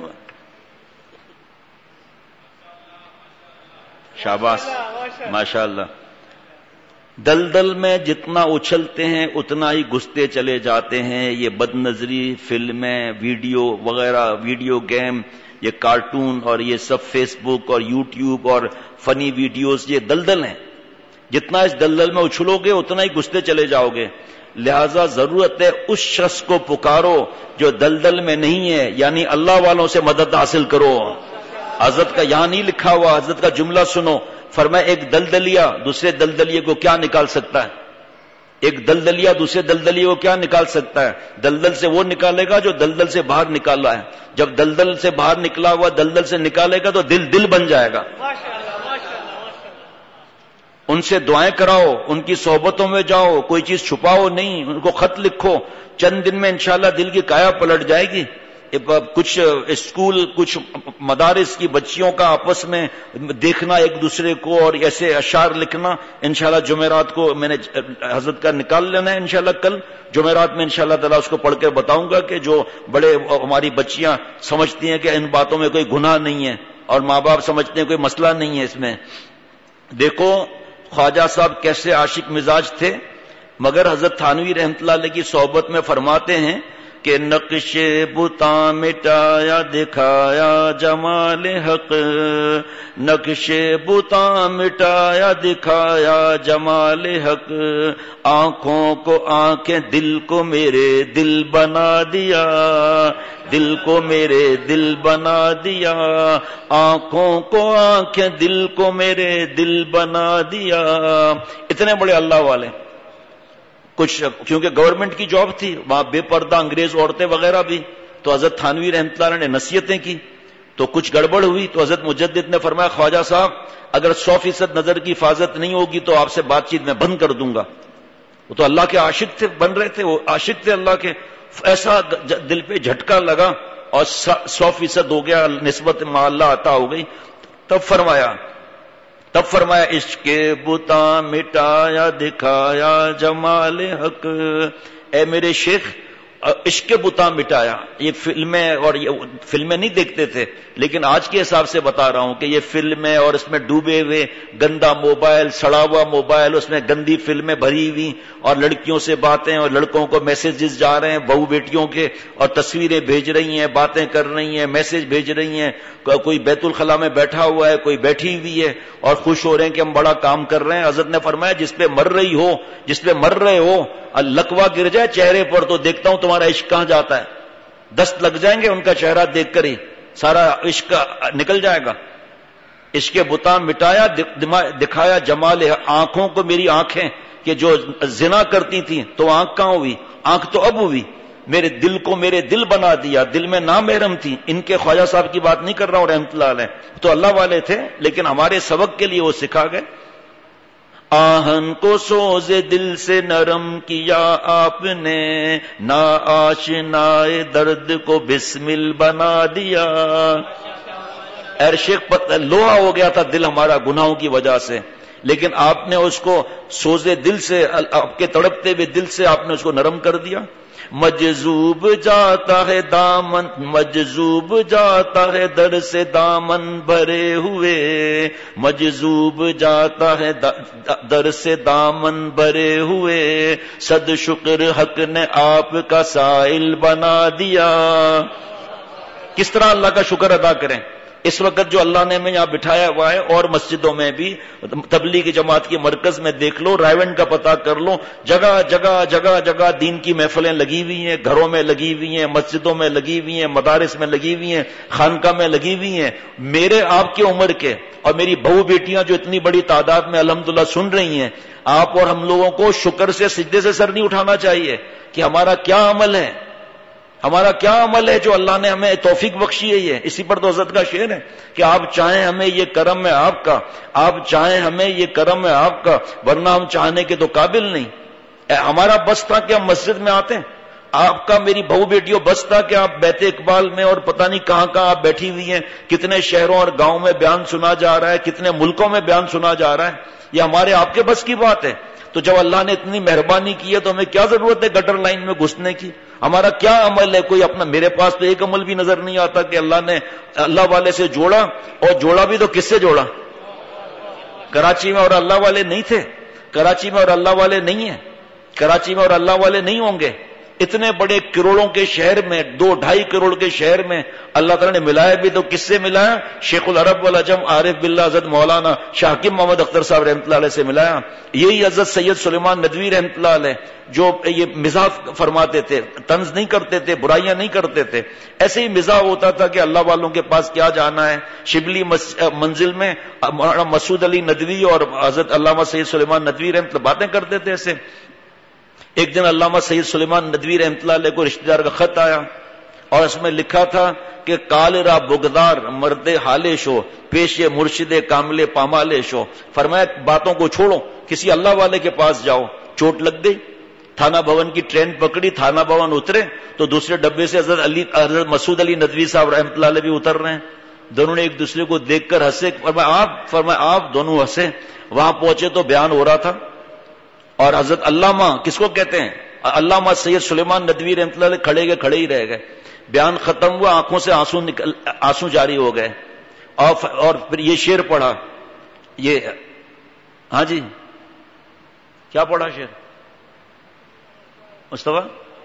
شاباش ماشاء اللہ. دلدل میں جتنا اچھلتے ہیں اتنا ہی گھستے چلے جاتے ہیں. یہ بد نظری، فلمیں، ویڈیو وغیرہ، ویڈیو گیم، یہ کارٹون اور یہ سب فیس بک اور یوٹیوب اور فنی ویڈیوز، یہ دلدل ہیں. جتنا اس دلدل میں اچھلو گے اتنا ہی گھستے چلے جاؤ گے. لہذا ضرورت ہے اس شخص کو پکارو جو دلدل میں نہیں ہے، یعنی اللہ والوں سے مدد حاصل کرو. حضرت کا یہاں نہیں لکھا ہوا، حضرت کا جملہ سنو. فرمایا ایک دلدلیا دوسرے دلدلیے کو کیا نکال سکتا ہے؟ ایک دلدلیا دوسرے دلدلیے کو کیا نکال سکتا ہے؟ دلدل سے وہ نکالے گا جو دلدل سے باہر نکالا ہے. جب دلدل سے باہر نکلا ہوا دلدل سے نکالے گا تو دل دل بن جائے گا. ان سے دعائیں کراؤ، ان کی صحبتوں میں جاؤ، کوئی چیز چھپاؤ نہیں، ان کو خط لکھو. چند دن میں انشاءاللہ دل کی کایا پلٹ جائے گی. کچھ اسکول، کچھ مدارس کی بچیوں کا آپس میں دیکھنا ایک دوسرے کو اور ایسے اشعار لکھنا، انشاءاللہ جمعرات کو میں نے حضرت کا نکال لینا ہے. انشاءاللہ کل جمعرات میں انشاءاللہ تعالیٰ اس کو پڑھ کے بتاؤں گا کہ جو بڑے ہماری بچیاں سمجھتی ہیں کہ ان باتوں میں کوئی گناہ نہیں ہے اور ماں باپ سمجھتے ہیں کوئی مسئلہ نہیں ہے اس میں. دیکھو خواجہ صاحب کیسے عاشق مزاج تھے، مگر حضرت تھانوی رحمۃ اللہ علیہ کی صحبت میں فرماتے ہیں کہ نقش بتاں مٹایا دکھایا جمال حق، نقش بتاں مٹایا دکھایا جمال حق، آنکھوں کو آنکھیں دل کو میرے دل بنا دیا، دل کو میرے دل بنا دیا، آنکھوں کو آنکھیں دل کو میرے دل بنا دیا. اتنے بڑے اللہ والے. کچھ کیونکہ گورنمنٹ کی جاب تھی وہاں بے پردہ انگریز عورتیں وغیرہ بھی، تو حضرت تھانوی رحمۃ اللہ نے نصیحتیں کی تو کچھ گڑبڑ ہوئی تو حضرت مجدد نے فرمایا خواجہ صاحب اگر سو فیصد نظر کی حفاظت نہیں ہوگی تو آپ سے بات چیت میں بند کر دوں گا. وہ تو اللہ کے عاشق تھے، بن رہے تھے، وہ عاشق تھے اللہ کے. ایسا دل پہ جھٹکا لگا اور سو فیصد ہو گیا، نسبت مع اللہ عطا ہو گئی. تب فرمایا تب فرمایا عشق بتاں مٹایا دکھایا جمال حق. اے میرے شیخ عشق بتاں مٹایا. یہ فلمیں اور یہ فلمیں نہیں دیکھتے تھے، لیکن آج کے حساب سے بتا رہا ہوں کہ یہ فلمیں اور اس میں ڈوبے ہوئے گندا موبائل، سڑا ہوا موبائل، اس میں گندی فلمیں بھری ہوئی اور لڑکیوں سے باتیں اور لڑکوں کو میسیجز جا رہے ہیں بہو بیٹیوں کے اور تصویریں بھیج رہی ہیں، باتیں کر رہی ہیں، میسج بھیج رہی ہیں. کوئی بیت الخلاء میں بیٹھا ہوا ہے، کوئی بیٹھی ہوئی ہے اور خوش ہو رہے ہیں کہ ہم بڑا کام کر رہے ہیں. حضرت نے فرمایا جس پہ مر رہی ہو جس پہ مر رہے ہو لکوا گر جائے چہرے پر تو دیکھتا ہوں تمہارا عشق کہاں جاتا ہے. دست لگ جائیں گے ان کا چہرہ دیکھ کر ہی سارا عشق نکل جائے گا. عشق بتاں مٹایا دکھایا جمال. آنکھوں کو میری آنکھیں کہ جو زنا کرتی تھیں تو آنکھ کہاں ہوئی؟ آنکھ تو اب ہوئی. میرے دل کو میرے دل بنا دیا. دل میں نامحرم تھی. ان کے خواجہ صاحب کی بات نہیں کر رہا ہوں رحمت اللہ علیہ، تو اللہ والے تھے لیکن ہمارے سبق کے لیے وہ سکھا گئے. آہن کو سوز دل سے نرم کیا آپ نے، نا آشنائے درد کو بسمل بنا دیا. اے شیخ لوہا ہو گیا تھا دل ہمارا گناہوں کی وجہ سے، لیکن آپ نے اس کو سوزے دل سے، آپ کے تڑپتے ہوئے دل سے آپ نے اس کو نرم کر دیا. مجذوب جاتا ہے دامن، مجذوب جاتا ہے در سے دامن بھرے ہوئے، مجذوب جاتا ہے در سے دامن بھرے ہوئے، صد شکر حق نے آپ کا سائل بنا دیا. کس طرح اللہ کا شکر ادا کریں؟ اس وقت جو اللہ نے ہمیں یہاں بٹھایا ہوا ہے اور مسجدوں میں بھی، تبلیغی جماعت کے مرکز میں دیکھ لو، رائیونڈ کا پتہ کر لو، جگہ جگہ جگہ جگہ دین کی محفلیں لگی ہوئی ہیں، گھروں میں لگی ہوئی ہیں، مسجدوں میں لگی ہوئی ہیں، مدارس میں لگی ہوئی ہیں، خانقاہ میں لگی ہوئی ہیں. میرے آپ کی عمر کے اور میری بہو بیٹیاں جو اتنی بڑی تعداد میں الحمدللہ سن رہی ہیں، آپ اور ہم لوگوں کو شکر سے سجدے سے سر نہیں اٹھانا چاہیے کہ ہمارا کیا عمل ہے، ہمارا کیا عمل ہے جو اللہ نے ہمیں توفیق بخشی ہے. یہ اسی پر تو حضرت کا شعر ہے کہ آپ چاہیں ہمیں یہ کرم ہے آپ کا، آپ چاہیں ہمیں یہ کرم ہے آپ کا، ورنہ ہم چاہنے کے تو قابل نہیں. ہمارا بس تھا کہ ہم مسجد میں آتے ہیں؟ آپ کا میری بہو بیٹیوں بس تھا کہ آپ بیت اقبال میں اور پتہ نہیں کہاں کہاں آپ بیٹھی ہوئی ہیں، کتنے شہروں اور گاؤں میں بیان سنا جا رہا ہے، کتنے ملکوں میں بیان سنا جا رہا ہے؟ یہ ہمارے آپ کے بس کی بات ہے؟ تو جب اللہ نے اتنی مہربانی کی ہے تو ہمیں کیا ضرورت ہے گٹر لائن میں گھسنے کی؟ ہمارا کیا عمل ہے؟ کوئی اپنا، میرے پاس تو ایک عمل بھی نظر نہیں آتا کہ اللہ نے اللہ والے سے جوڑا، اور جوڑا بھی تو کس سے جوڑا؟ کراچی میں اور اللہ والے نہیں تھے، کراچی میں اور اللہ والے نہیں ہیں، کراچی میں اور اللہ والے نہیں ہوں گے۔ اتنے بڑے کروڑوں کے شہر میں، دو ڈھائی کروڑ کے شہر میں اللہ تعالیٰ نے ملایا بھی تو کس سے ملایا؟ شیخ العرب والعجم عارف باللہ حضرت مولانا شاہ حکیم محمد اختر صاحب رحمۃ اللہ علیہ سے ملایا۔ یہی حضرت سید سلیمان ندوی رحمۃ اللہ علیہ جو یہ مزاح فرماتے تھے، طنز نہیں کرتے تھے، برائیاں نہیں کرتے تھے، ایسے ہی مزاح ہوتا تھا کہ اللہ والوں کے پاس کیا جانا ہے۔ شبلی منزل میں مولانا مسعود علی ندوی اور حضرت علامہ سید سلیمان ندوی رحمۃ اللہ باتیں کرتے تھے ایسے۔ ایک دن علامہ سید سلیمان ندوی رحمۃ اللہ علیہ کو رشتہ دار کا خط آیا اور اس میں لکھا تھا کہ کال را بغدار مرد حالے شو پیش مرشد کامل پامالے شو، فرمایا باتوں کو چھوڑو، کسی اللہ والے کے پاس جاؤ۔ چوٹ لگ گئی، تھانہ بھون کی ٹرین پکڑی، تھانہ بھون اترے تو دوسرے ڈبے سے حضرت علی حضرت مسعود علی ندوی صاحب رحمۃ اللہ علیہ بھی اتر رہے ہیں۔ دونوں نے ایک دوسرے کو دیکھ کر ہنسے، فرمایا آپ فرمایا آپ دونوں ہنسے۔ وہاں پہنچے تو بیان ہو رہا تھا، اور حضرت علامہ کس کو کہتے ہیں؟ علامہ سید سلیمان ندوی رحمۃ اللہ علیہ کھڑے گئے کھڑے ہی رہ گئے۔ بیان ختم ہوا، آنکھوں سے آنسو نکل آنسو جاری ہو گئے، اور اور پھر یہ شعر پڑھا، یہ ہاں جی کیا پڑھا شعر مصطفیٰ؟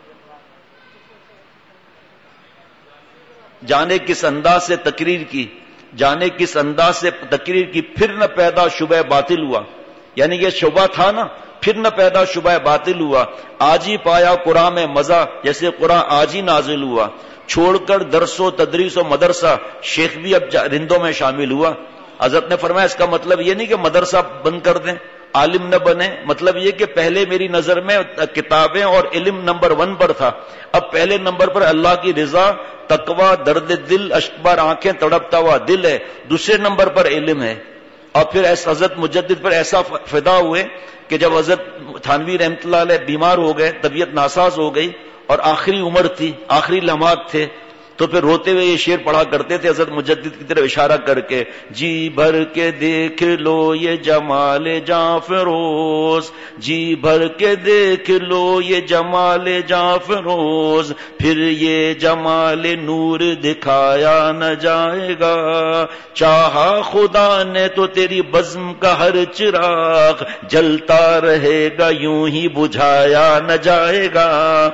جانے کس انداز سے تقریر کی، جانے کس انداز سے تقریر کی، پھر نہ پیدا شبہ باطل ہوا۔ یعنی یہ شبہ تھا نا، پھر نہ پیدا شبہ باطل ہوا۔ آج ہی پایا قرآن میں مزہ، جیسے قرآن آج ہی نازل ہوا۔ چھوڑ کر درس و تدریس و مدرسہ، شیخ بھی اب رندوں میں شامل ہوا۔ حضرت نے فرمایا اس کا مطلب یہ نہیں کہ مدرسہ بند کر دیں، عالم نہ بنے، مطلب یہ کہ پہلے میری نظر میں کتابیں اور علم نمبر ون پر تھا، اب پہلے نمبر پر اللہ کی رضا، تقوی، درد دل، اشکبار آنکھیں، تڑپتا ہوا دل ہے، دوسرے نمبر پر علم ہے۔ اور پھر ایسا حضرت مجدد پر ایسا فدا ہوئے کہ جب حضرت تھانوی رحمۃ اللہ علیہ بیمار ہو گئے، طبیعت ناساز ہو گئی اور آخری عمر تھی، آخری لمحات تھے، تو پھر روتے ہوئے یہ شعر پڑھا کرتے تھے حضرت مجدد کی طرف اشارہ کر کے، جی بھر کے دیکھ لو یہ جمال جاں فروز، جی بھر کے دیکھ لو یہ جمال جاں فروز، پھر یہ جمال نور دکھایا نہ جائے گا، چاہا خدا نے تو تیری بزم کا ہر چراغ جلتا رہے گا، یوں ہی بجھایا نہ جائے گا۔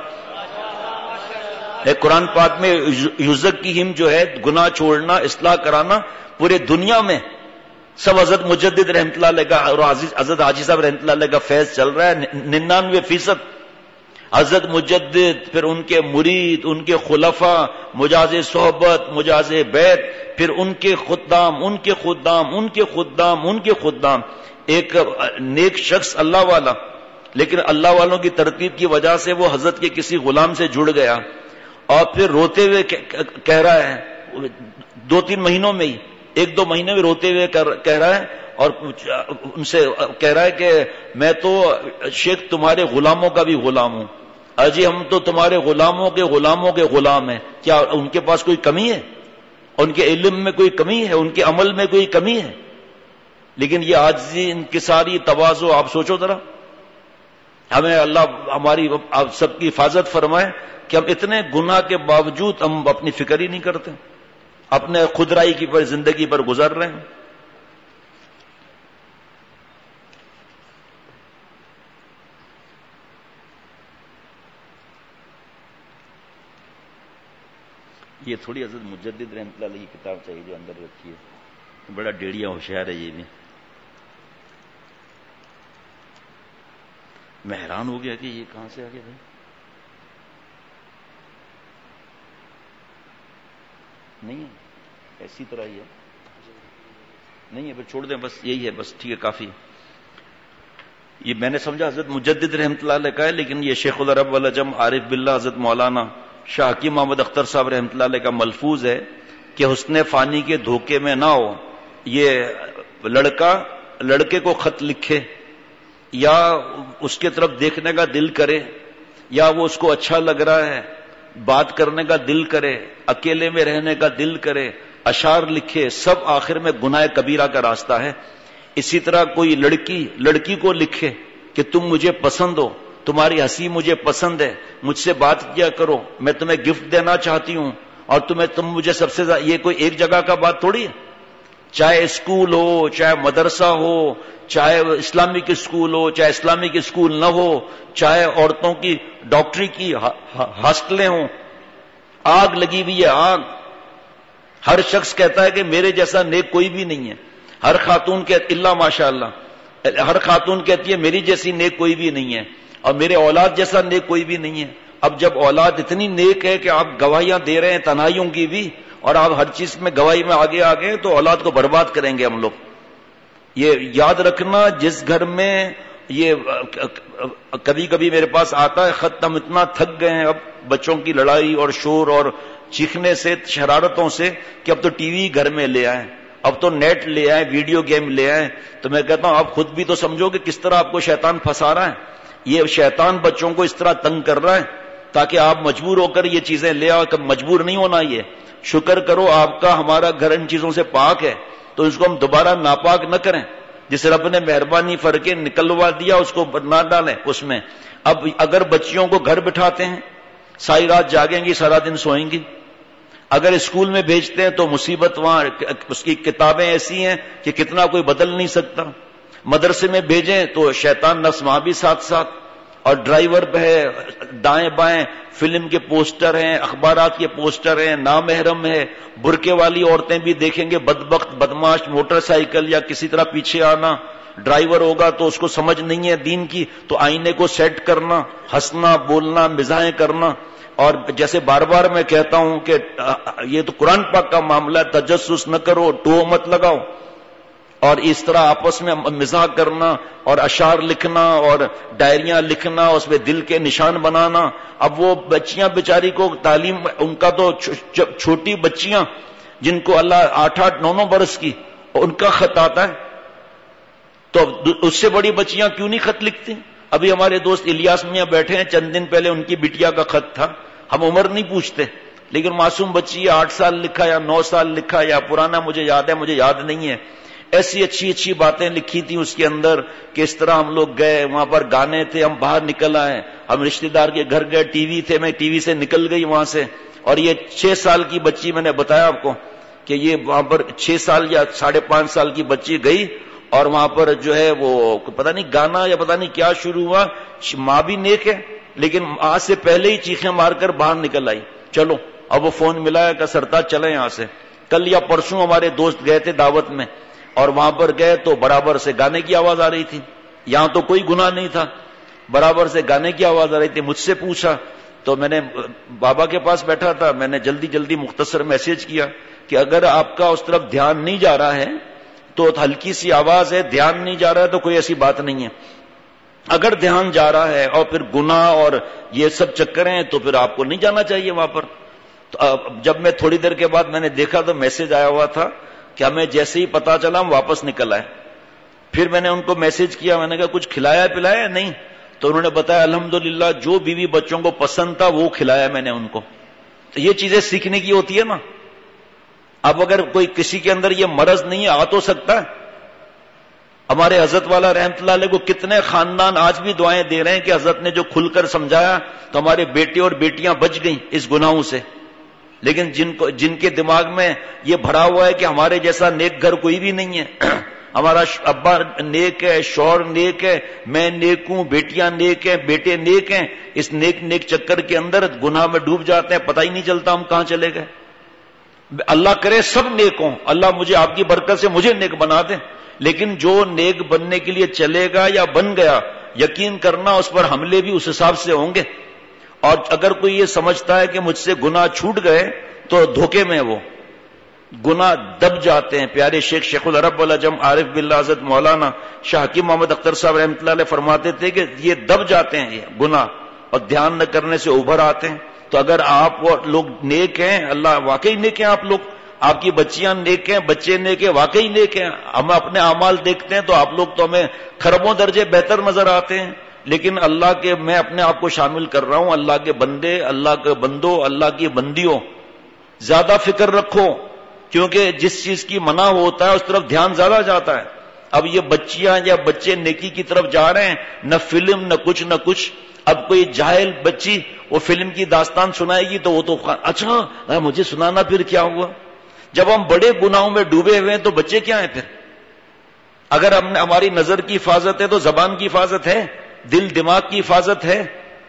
قرآن پاک میں یوزک کی ہم جو ہے گناہ چھوڑنا، اصلاح کرانا، پورے دنیا میں سب حضرت مجدد رحمۃ اللہ علیہ کا اور حضرت حاجی صاحب رحمۃ اللہ علیہ کا فیض چل رہا ہے۔ ننانوے فیصد حضرت مجدد، پھر ان کے مرید، ان کے خلفاء، مجاز صحبت، مجاز بیت، پھر ان کے خدام، ان کے خدام، ان کے خدام، ان کے خدام۔ ایک نیک شخص اللہ والا، لیکن اللہ والوں کی ترتیب کی وجہ سے وہ حضرت کے کسی غلام سے جڑ گیا، اور پھر روتے ہوئے کہہ رہا ہے، دو تین مہینوں میں ہی، ایک دو مہینے میں روتے ہوئے کہہ رہا ہے، اور ان سے کہہ رہا ہے کہ میں تو شیخ تمہارے غلاموں کا بھی غلام ہوں، اجی ہم تو تمہارے غلاموں کے غلاموں کے غلام ہیں۔ کیا ان کے پاس کوئی کمی ہے؟ ان کے علم میں کوئی کمی ہے؟ ان کے عمل میں کوئی کمی ہے؟ لیکن یہ عاجزی، انکساری، تواضع، آپ سوچو ذرا، ہمیں اللہ ہماری آپ سب کی حفاظت فرمائے کہ ہم اتنے گناہ کے باوجود ہم اپنی فکر ہی نہیں کرتے، اپنے خودرائی کی پر زندگی پر گزر رہے ہیں۔ یہ تھوڑی حضرت مجدد رحمۃ اللہ علیہ کی کتاب چاہیے جو اندر رکھی ہے، بڑا ڈیڑیا ہوشیار ہے یہ بھی۔ میں حیران ہو گیا کہ یہ کہاں سے آ گیا بھائی، نہیں ہے ایسی طرح ہی ہے، نہیں ہے، پھر چھوڑ دیں، بس یہی ہے، بس ٹھیک ہے، کافی۔ یہ میں نے سمجھا حضرت مجدد رحمۃ اللہ علیہ کا ہے، لیکن یہ شیخ العرب والعجم عارف باللہ حضرت مولانا شاہ حکیم محمد اختر صاحب رحمۃ اللہ علیہ کا ملفوظ ہے کہ حسن فانی کے دھوکے میں نہ ہو۔ یہ لڑکا لڑکے کو خط لکھے یا اس کے طرف دیکھنے کا دل کرے یا وہ اس کو اچھا لگ رہا ہے، بات کرنے کا دل کرے، اکیلے میں رہنے کا دل کرے، اشعار لکھے، سب آخر میں گناہ کبیرہ کا راستہ ہے۔ اسی طرح کوئی لڑکی لڑکی کو لکھے کہ تم مجھے پسند ہو، تمہاری ہنسی مجھے پسند ہے، مجھ سے بات کیا کرو، میں تمہیں گفٹ دینا چاہتی ہوں اور تمہیں تم مجھے سب سے زیادہ، یہ کوئی ایک جگہ کا بات تھوڑی ہے۔ چاہے اسکول ہو، چاہے مدرسہ ہو، چاہے اسلامک اسکول ہو، چاہے اسلامک اسکول نہ ہو، چاہے عورتوں کی ڈاکٹری کی ہاسٹلیں ہوں، آگ لگی ہوئی ہے، آگ۔ ہر شخص کہتا ہے کہ میرے جیسا نیک کوئی بھی نہیں ہے، ہر خاتون کہ اللہ ماشاء اللہ، ہر خاتون کہتی ہے میری جیسی نیک کوئی بھی نہیں ہے اور میرے اولاد جیسا نیک کوئی بھی نہیں ہے۔ اب جب اولاد اتنی نیک ہے کہ آپ گواہیاں دے رہے ہیں تنہائیوں کی بھی، اور آپ ہر چیز میں گواہی میں آگے آگے، تو اولاد کو برباد کریں گے ہم لوگ۔ یہ یاد رکھنا، جس گھر میں یہ کبھی کبھی میرے پاس آتا ہے خط، ہم اتنا تھک گئے ہیں اب بچوں کی لڑائی اور شور اور چیخنے سے، شرارتوں سے، کہ اب تو ٹی وی گھر میں لے آئیں، اب تو نیٹ لے آئیں، ویڈیو گیم لے آئیں۔ تو میں کہتا ہوں آپ خود بھی تو سمجھو کہ کس طرح آپ کو شیطان پھنسا رہا ہے۔ یہ شیطان بچوں کو اس طرح تنگ کر رہا ہے تاکہ آپ مجبور ہو کر یہ چیزیں لے آؤ۔ کب مجبور نہیں ہونا، یہ شکر کرو آپ کا ہمارا گھر ان چیزوں سے پاک ہے، تو اس کو ہم دوبارہ ناپاک نہ کریں۔ جس رب نے مہربانی فر کے نکلوا دیا اس کو نہ ڈالیں اس میں۔ اب اگر بچیوں کو گھر بٹھاتے ہیں، ساری رات جاگیں گی، سارا دن سوئیں گی۔ اگر اسکول میں بھیجتے ہیں تو مصیبت، وہاں اس کی کتابیں ایسی ہیں کہ کتنا کوئی بدل نہیں سکتا۔ مدرسے میں بھیجیں تو شیطان نفس وہاں بھی ساتھ ساتھ، اور ڈرائیور پہ ہے، دائیں بائیں فلم کے پوسٹر ہیں، اخبارات کے پوسٹر ہیں، نامحرم ہے، برقعے والی عورتیں بھی دیکھیں گے، بدبخت بدماش موٹر سائیکل یا کسی طرح پیچھے آنا۔ ڈرائیور ہوگا تو اس کو سمجھ نہیں ہے دین کی، تو آئینے کو سیٹ کرنا، ہنسنا، بولنا، مزاحیں کرنا۔ اور جیسے بار بار میں کہتا ہوں کہ یہ تو قرآن پاک کا معاملہ ہے، تجسس نہ کرو، ٹو مت لگاؤ، اور اس طرح آپس میں مزاح کرنا اور اشعار لکھنا اور ڈائریاں لکھنا، اس پہ دل کے نشان بنانا۔ اب وہ بچیاں بیچاری کو تعلیم، ان کا تو چھوٹی بچیاں جن کو اللہ آٹھ آٹھ نو نو برس کی، ان کا خط آتا ہے، تو اس سے بڑی بچیاں کیوں نہیں خط لکھتی؟ ابھی ہمارے دوست الیاس میاں بیٹھے ہیں، چند دن پہلے ان کی بٹیا کا خط تھا۔ ہم عمر نہیں پوچھتے، لیکن معصوم بچی آٹھ سال لکھا یا نو سال لکھا یا پرانا مجھے یاد ہے، مجھے یاد نہیں ہے، ایسی اچھی اچھی باتیں لکھی تھی اس کے اندر کہ اس طرح ہم لوگ گئے، وہاں پر گانے تھے، ہم باہر نکل آئے، ہم رشتہ دار کے گھر گئے، ٹی وی تھے، میں ٹی وی سے نکل گئی وہاں سے، اور یہ چھ سال کی بچی، میں نے بتایا آپ کو کہ یہ وہاں پر چھ سال یا ساڑھے پانچ سال کی بچی گئی، اور وہاں پر جو ہے وہ پتہ نہیں گانا یا پتہ نہیں کیا شروع ہوا۔ ماں بھی نیک ہے لیکن آج سے پہلے ہی چیخیں مار کر باہر نکل آئی، چلو اب وہ فون ملایا کہ سرتاج چلیں یہاں سے۔ کل یا پرسوں ہمارے دوست گئے تھے دعوت میں، اور وہاں پر گئے تو برابر سے گانے کی آواز آ رہی تھی، یہاں تو کوئی گناہ نہیں تھا، برابر سے گانے کی آواز آ رہی تھی۔ مجھ سے پوچھا تو میں نے بابا کے پاس بیٹھا تھا، میں نے جلدی جلدی مختصر میسج کیا کہ اگر آپ کا اس طرف دھیان نہیں جا رہا ہے تو ہلکی سی آواز ہے، دھیان نہیں جا رہا ہے تو کوئی ایسی بات نہیں ہے، اگر دھیان جا رہا ہے اور پھر گناہ اور یہ سب چکر ہیں تو پھر آپ کو نہیں جانا چاہیے وہاں پر۔ تو جب میں تھوڑی دیر کے بعد میں نے دیکھا تو میسج آیا ہوا تھا کہ ہمیں جیسے ہی پتا چلا ہم واپس نکل آئے۔ پھر میں نے ان کو میسج کیا، میں نے کہا کچھ کھلایا پلایا نہیں؟ تو انہوں نے بتایا الحمدللہ جو بیوی بچوں کو پسند تھا وہ کھلایا میں نے ان کو۔ تو یہ چیزیں سیکھنے کی ہوتی ہے نا۔ اب اگر کوئی کسی کے اندر یہ مرض نہیں ہے، آ تو سکتا ہے۔ ہمارے حضرت والا رحمت اللہ علیہ کو کتنے خاندان آج بھی دعائیں دے رہے ہیں کہ حضرت نے جو کھل کر سمجھایا تو ہمارے بیٹے اور بیٹیاں بچ گئیں اس گناہوں سے۔ لیکن جن کو جن کے دماغ میں یہ بھرا ہوا ہے کہ ہمارے جیسا نیک گھر کوئی بھی نہیں ہے، ہمارا ابا نیک ہے، شوہر نیک ہے، میں نیک ہوں، بیٹیاں نیک ہیں، بیٹے نیک ہیں، اس نیک نیک چکر کے اندر گناہ میں ڈوب جاتے ہیں، پتہ ہی نہیں چلتا ہم کہاں چلے گئے۔ اللہ کرے سب نیک ہوں، اللہ مجھے آپ کی برکت سے مجھے نیک بنا دے، لیکن جو نیک بننے کے لیے چلے گا یا بن گیا، یقین کرنا اس پر حملے بھی اس حساب سے ہوں گے۔ اور اگر کوئی یہ سمجھتا ہے کہ مجھ سے گناہ چھوٹ گئے تو دھوکے میں، وہ گناہ دب جاتے ہیں۔ پیارے شیخ شیخ العرب والعجم عارف باللہ حضرت مولانا شاہ حکیم محمد اختر صاحب رحمۃ اللہ علیہ فرماتے تھے کہ یہ دب جاتے ہیں یہ گناہ، اور دھیان نہ کرنے سے ابھر آتے ہیں۔ تو اگر آپ لوگ نیک ہیں، اللہ واقعی نیک ہیں آپ لوگ، آپ کی بچیاں نیک ہیں، بچے نیک ہیں، واقعی نیک ہیں. ہم اپنے اعمال دیکھتے ہیں تو آپ لوگ تو ہمیں خربوں درجے بہتر نظر آتے ہیں، لیکن اللہ کے میں اپنے آپ کو شامل کر رہا ہوں، اللہ کے بندے، اللہ کے بندوں، اللہ کی بندیوں، زیادہ فکر رکھو، کیونکہ جس چیز کی منع ہوتا ہے اس طرف دھیان زیادہ جاتا ہے. اب یہ بچیاں یا بچے نیکی کی طرف جا رہے ہیں، نہ فلم نہ کچھ نہ کچھ. اب کوئی جاہل بچی وہ فلم کی داستان سنائے گی تو وہ تو اچھا مجھے سنانا، پھر کیا ہوا؟ جب ہم بڑے گناہوں میں ڈوبے ہوئے ہیں تو بچے کیا ہیں پھر؟ اگر ہم نے ہماری نظر کی حفاظت ہے تو زبان کی حفاظت ہے، دل دماغ کی حفاظت ہے.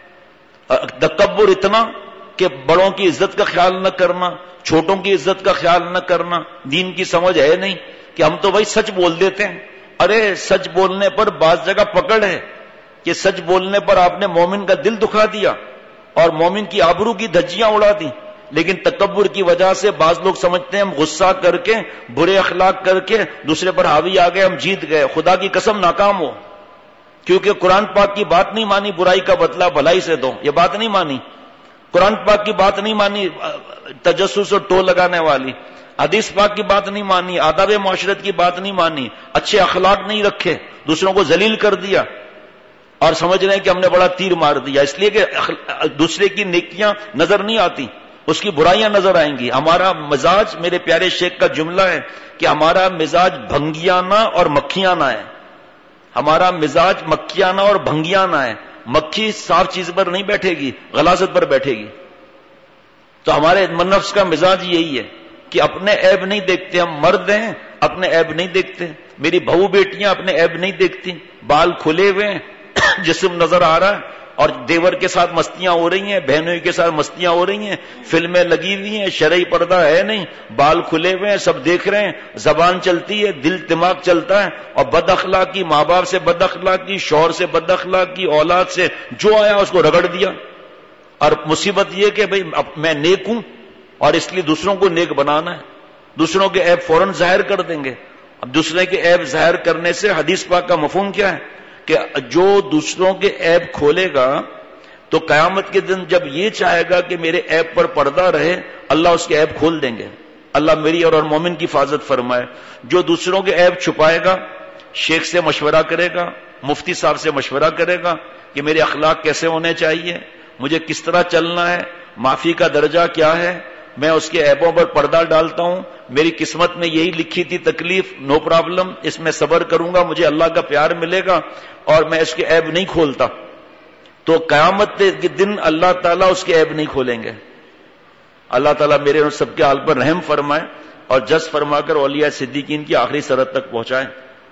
تکبر اتنا کہ بڑوں کی عزت کا خیال نہ کرنا، چھوٹوں کی عزت کا خیال نہ کرنا، دین کی سمجھ ہے نہیں کہ ہم تو بھائی سچ بول دیتے ہیں. ارے سچ بولنے پر بعض جگہ پکڑ ہے کہ سچ بولنے پر آپ نے مومن کا دل دکھا دیا اور مومن کی آبرو کی دھجیاں اڑا دی. لیکن تکبر کی وجہ سے بعض لوگ سمجھتے ہیں ہم غصہ کر کے، برے اخلاق کر کے دوسرے پر حاوی آ گئے، ہم جیت گئے. خدا کی قسم ناکام ہو، کیونکہ قرآن پاک کی بات نہیں مانی، برائی کا بدلہ بھلائی سے دو، یہ بات نہیں مانی. قرآن پاک کی بات نہیں مانی، تجسس اور ٹو لگانے والی. حدیث پاک کی بات نہیں مانی، آداب معاشرت کی بات نہیں مانی، اچھے اخلاق نہیں رکھے، دوسروں کو ذلیل کر دیا اور سمجھ رہے ہیں کہ ہم نے بڑا تیر مار دیا، اس لیے کہ دوسرے کی نیکیاں نظر نہیں آتی، اس کی برائیاں نظر آئیں گی. ہمارا مزاج، میرے پیارے شیخ کا جملہ ہے کہ ہمارا مزاج بھنگیانہ اور مکھیانہ ہے. ہمارا مزاج مکھیانہ اور بھنگیانہ ہے. مکھی صاف چیز پر نہیں بیٹھے گی، غلاظت پر بیٹھے گی. تو ہمارے نفس کا مزاج یہی ہے کہ اپنے عیب نہیں دیکھتے. ہم مرد ہیں، اپنے عیب نہیں دیکھتے. میری بہو بیٹیاں اپنے عیب نہیں دیکھتی، بال کھلے ہوئے ہیں، جسم نظر آ رہا ہے اور دیور کے ساتھ مستیاں ہو رہی ہیں، بہنوں کے ساتھ مستیاں ہو رہی ہیں، فلمیں لگی ہوئی ہیں، شرعی پردہ ہے نہیں، بال کھلے ہوئے ہیں، سب دیکھ رہے ہیں، زبان چلتی ہے، دل دماغ چلتا ہے، اور بد اخلاقی، ماں باپ سے بد اخلاقی، شوہر سے بد اخلاقی، اولاد سے جو آیا اس کو رگڑ دیا. اور مصیبت یہ کہ بھئی میں نیک ہوں اور اس لیے دوسروں کو نیک بنانا ہے. دوسروں کے عیب فوراً ظاہر کر دیں گے. اب دوسرے کے عیب ظاہر کرنے سے حدیث پاک کا مفہوم کیا ہے کہ جو دوسروں کے عیب کھولے گا تو قیامت کے دن جب یہ چاہے گا کہ میرے عیب پر پردہ رہے، اللہ اس کے عیب کھول دیں گے. اللہ میری اور مومن کی حفاظت فرمائے. جو دوسروں کے عیب چھپائے گا، شیخ سے مشورہ کرے گا، مفتی صاحب سے مشورہ کرے گا کہ میرے اخلاق کیسے ہونے چاہیے، مجھے کس طرح چلنا ہے، معافی کا درجہ کیا ہے، میں اس کے عیبوں پر پردہ ڈالتا ہوں، میری قسمت میں یہی لکھی تھی تکلیف، نو پرابلم، اس میں صبر کروں گا، مجھے اللہ کا پیار ملے گا اور میں اس کے عیب نہیں کھولتا. تو قیامت کے دن اللہ تعالیٰ اس کے عیب نہیں کھولیں گے. اللہ تعالیٰ میرے اور سب کے حال پر رحم فرمائے اور جز فرما کر اولیاء صدیقین کی آخری سرحد تک پہنچائے.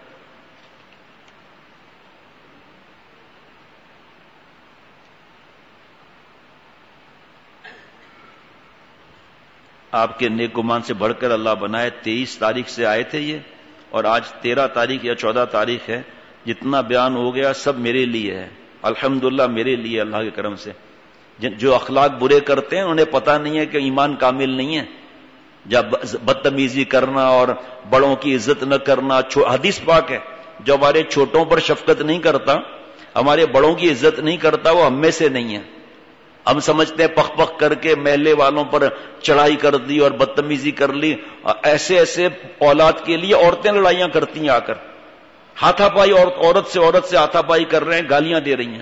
آپ کے نیک گمان سے بڑھ کر اللہ بنائے. تیئیس تاریخ سے آئے تھے یہ اور آج تیرہ تاریخ یا چودہ تاریخ ہے. جتنا بیان ہو گیا سب میرے لیے ہے، الحمدللہ میرے لیے اللہ کے کرم سے. جو اخلاق برے کرتے ہیں انہیں پتہ نہیں ہے کہ ایمان کامل نہیں ہے. جب بدتمیزی کرنا اور بڑوں کی عزت نہ کرنا، حدیث پاک ہے جو ہمارے چھوٹوں پر شفقت نہیں کرتا، ہمارے بڑوں کی عزت نہیں کرتا، وہ ہم میں سے نہیں ہے. ہم سمجھتے ہیں پخ پخ کر کے محلے والوں پر چڑھائی کر دی اور بدتمیزی کر لی. ایسے ایسے اولاد کے لیے عورتیں لڑائیاں کرتی ہیں، آ کر ہاتھا پائی، عورت سے عورت سے ہاتھا پائی کر رہے ہیں، گالیاں دے رہی ہیں.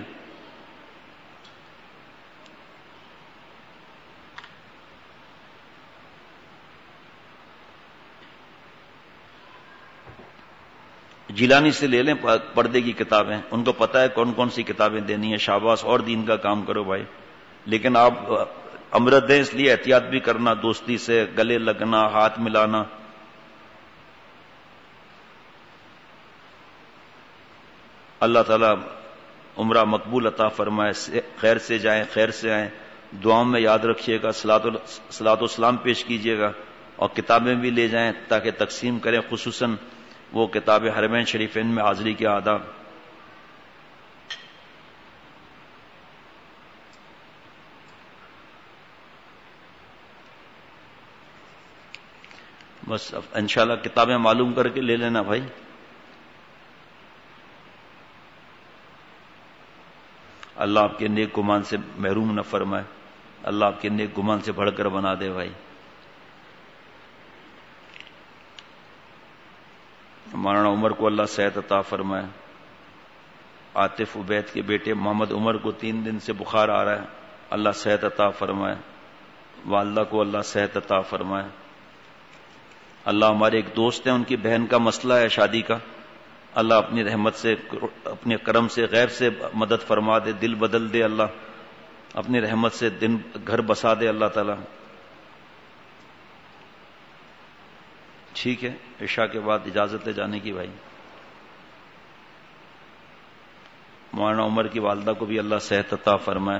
جیلانی سے لے لیں پردے کی کتابیں، ان کو پتہ ہے کون کون سی کتابیں دینی ہیں. شاباش، اور دین کا کام کرو بھائی. لیکن آپ امرت دیں، اس لیے احتیاط بھی کرنا، دوستی سے گلے لگنا، ہاتھ ملانا. اللہ تعالیٰ عمرہ مقبول عطا فرمائے. خیر سے جائیں، خیر سے آئیں. دعاؤں میں یاد رکھیے گا، صلاۃ و سلام پیش کیجیے گا اور کتابیں بھی لے جائیں تاکہ تقسیم کریں، خصوصاً وہ کتاب حرمین شریفین میں حاضری کے آداب. بس انشاءاللہ کتابیں معلوم کر کے لے لینا بھائی. اللہ آپ کے نیک گمان سے محروم نہ فرمائے، اللہ آپ کے نیک گمان سے بڑھ کر بنا دے بھائی. مولانا عمر کو اللہ صحت عطا فرمائے. عاطف عبید کے بیٹے محمد عمر کو تین دن سے بخار آ رہا ہے, اللہ صحت عطا فرمائے. والدہ کو اللہ صحت عطا فرمائے. اللہ ہمارے ایک دوست ہیں, ان کی بہن کا مسئلہ ہے شادی کا, اللہ اپنی رحمت سے اپنے کرم سے غیب سے مدد فرما دے, دل بدل دے اللہ, اپنی رحمت سے دن گھر بسا دے اللہ تعالی. ٹھیک ہے, عشاء کے بعد اجازت ہے جانے کی بھائی. مولانا عمر کی والدہ کو بھی اللہ صحت عطا فرمائے.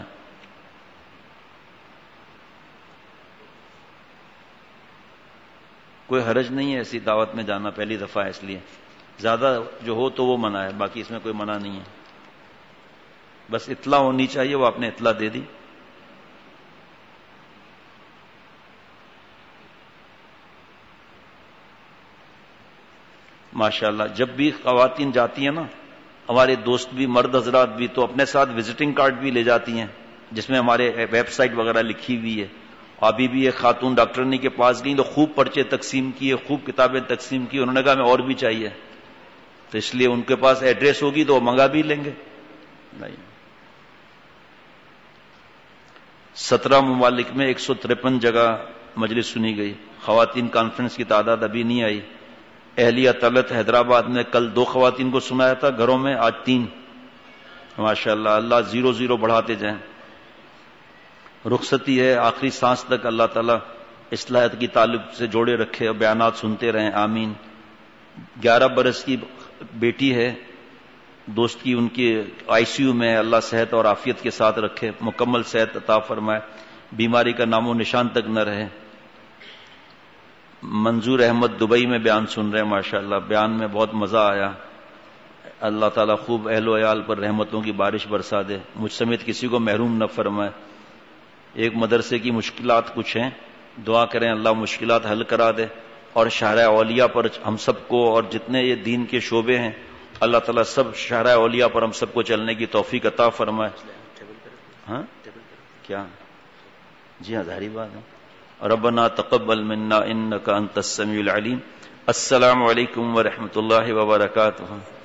کوئی حرج نہیں ہے ایسی دعوت میں جانا, پہلی دفعہ ہے اس لیے زیادہ جو ہو تو وہ منع ہے, باقی اس میں کوئی منع نہیں ہے. بس اطلاع ہونی چاہیے, وہ آپ نے اطلاع دے دی. ماشاءاللہ جب بھی خواتین جاتی ہیں نا, ہمارے دوست بھی مرد حضرات بھی, تو اپنے ساتھ وزٹنگ کارڈ بھی لے جاتی ہیں جس میں ہمارے ویب سائٹ وغیرہ لکھی ہوئی ہے. ابھی بھی ایک خاتون ڈاکٹرنی کے پاس گئی تو خوب پرچے تقسیم کیے, خوب کتابیں تقسیم کی. انہوں نے کہا ہمیں اور بھی چاہیے, تو اس لیے ان کے پاس ایڈریس ہوگی تو وہ منگا بھی لیں گے. نہیں, سترہ ممالک میں ایک سو ترپن جگہ مجلس سنی گئی. خواتین کانفرنس کی تعداد ابھی نہیں آئی. اہلیہ طلعت حیدرآباد میں کل دو خواتین کو سنایا تھا گھروں میں, آج تین. ماشاءاللہ, اللہ زیرو زیرو بڑھاتے جائیں. رخصتی ہے آخری سانس تک, اللہ تعالیٰ اصلاحات کی تعلق سے جوڑے رکھے اور بیانات سنتے رہیں, آمین. گیارہ برس کی بیٹی ہے دوست کی, ان کی آئی سی یو میں, اللہ صحت اور عافیت کے ساتھ رکھے, مکمل صحت عطا فرمائے, بیماری کا نام و نشان تک نہ رہے. منظور احمد دبئی میں بیان سن رہے ہیں, ماشاءاللہ بیان میں بہت مزہ آیا. اللہ تعالیٰ خوب اہل و عیال پر رحمتوں کی بارش برسا دے, مجھ سمیت کسی کو محروم نہ فرمائے. ایک مدرسے کی مشکلات کچھ ہیں, دعا کریں اللہ مشکلات حل کرا دے, اور شاہراہ اولیاء پر ہم سب کو اور جتنے یہ دین کے شعبے ہیں اللہ تعالیٰ سب شاہراہ اولیاء پر ہم سب کو چلنے کی توفیق عطا فرمائے. ہاں کیا جی ہاں ظاہری بات ہے. ربنا تقبل منا انک انت السمیع العلیم. السلام علیکم ورحمۃ اللہ وبرکاتہ.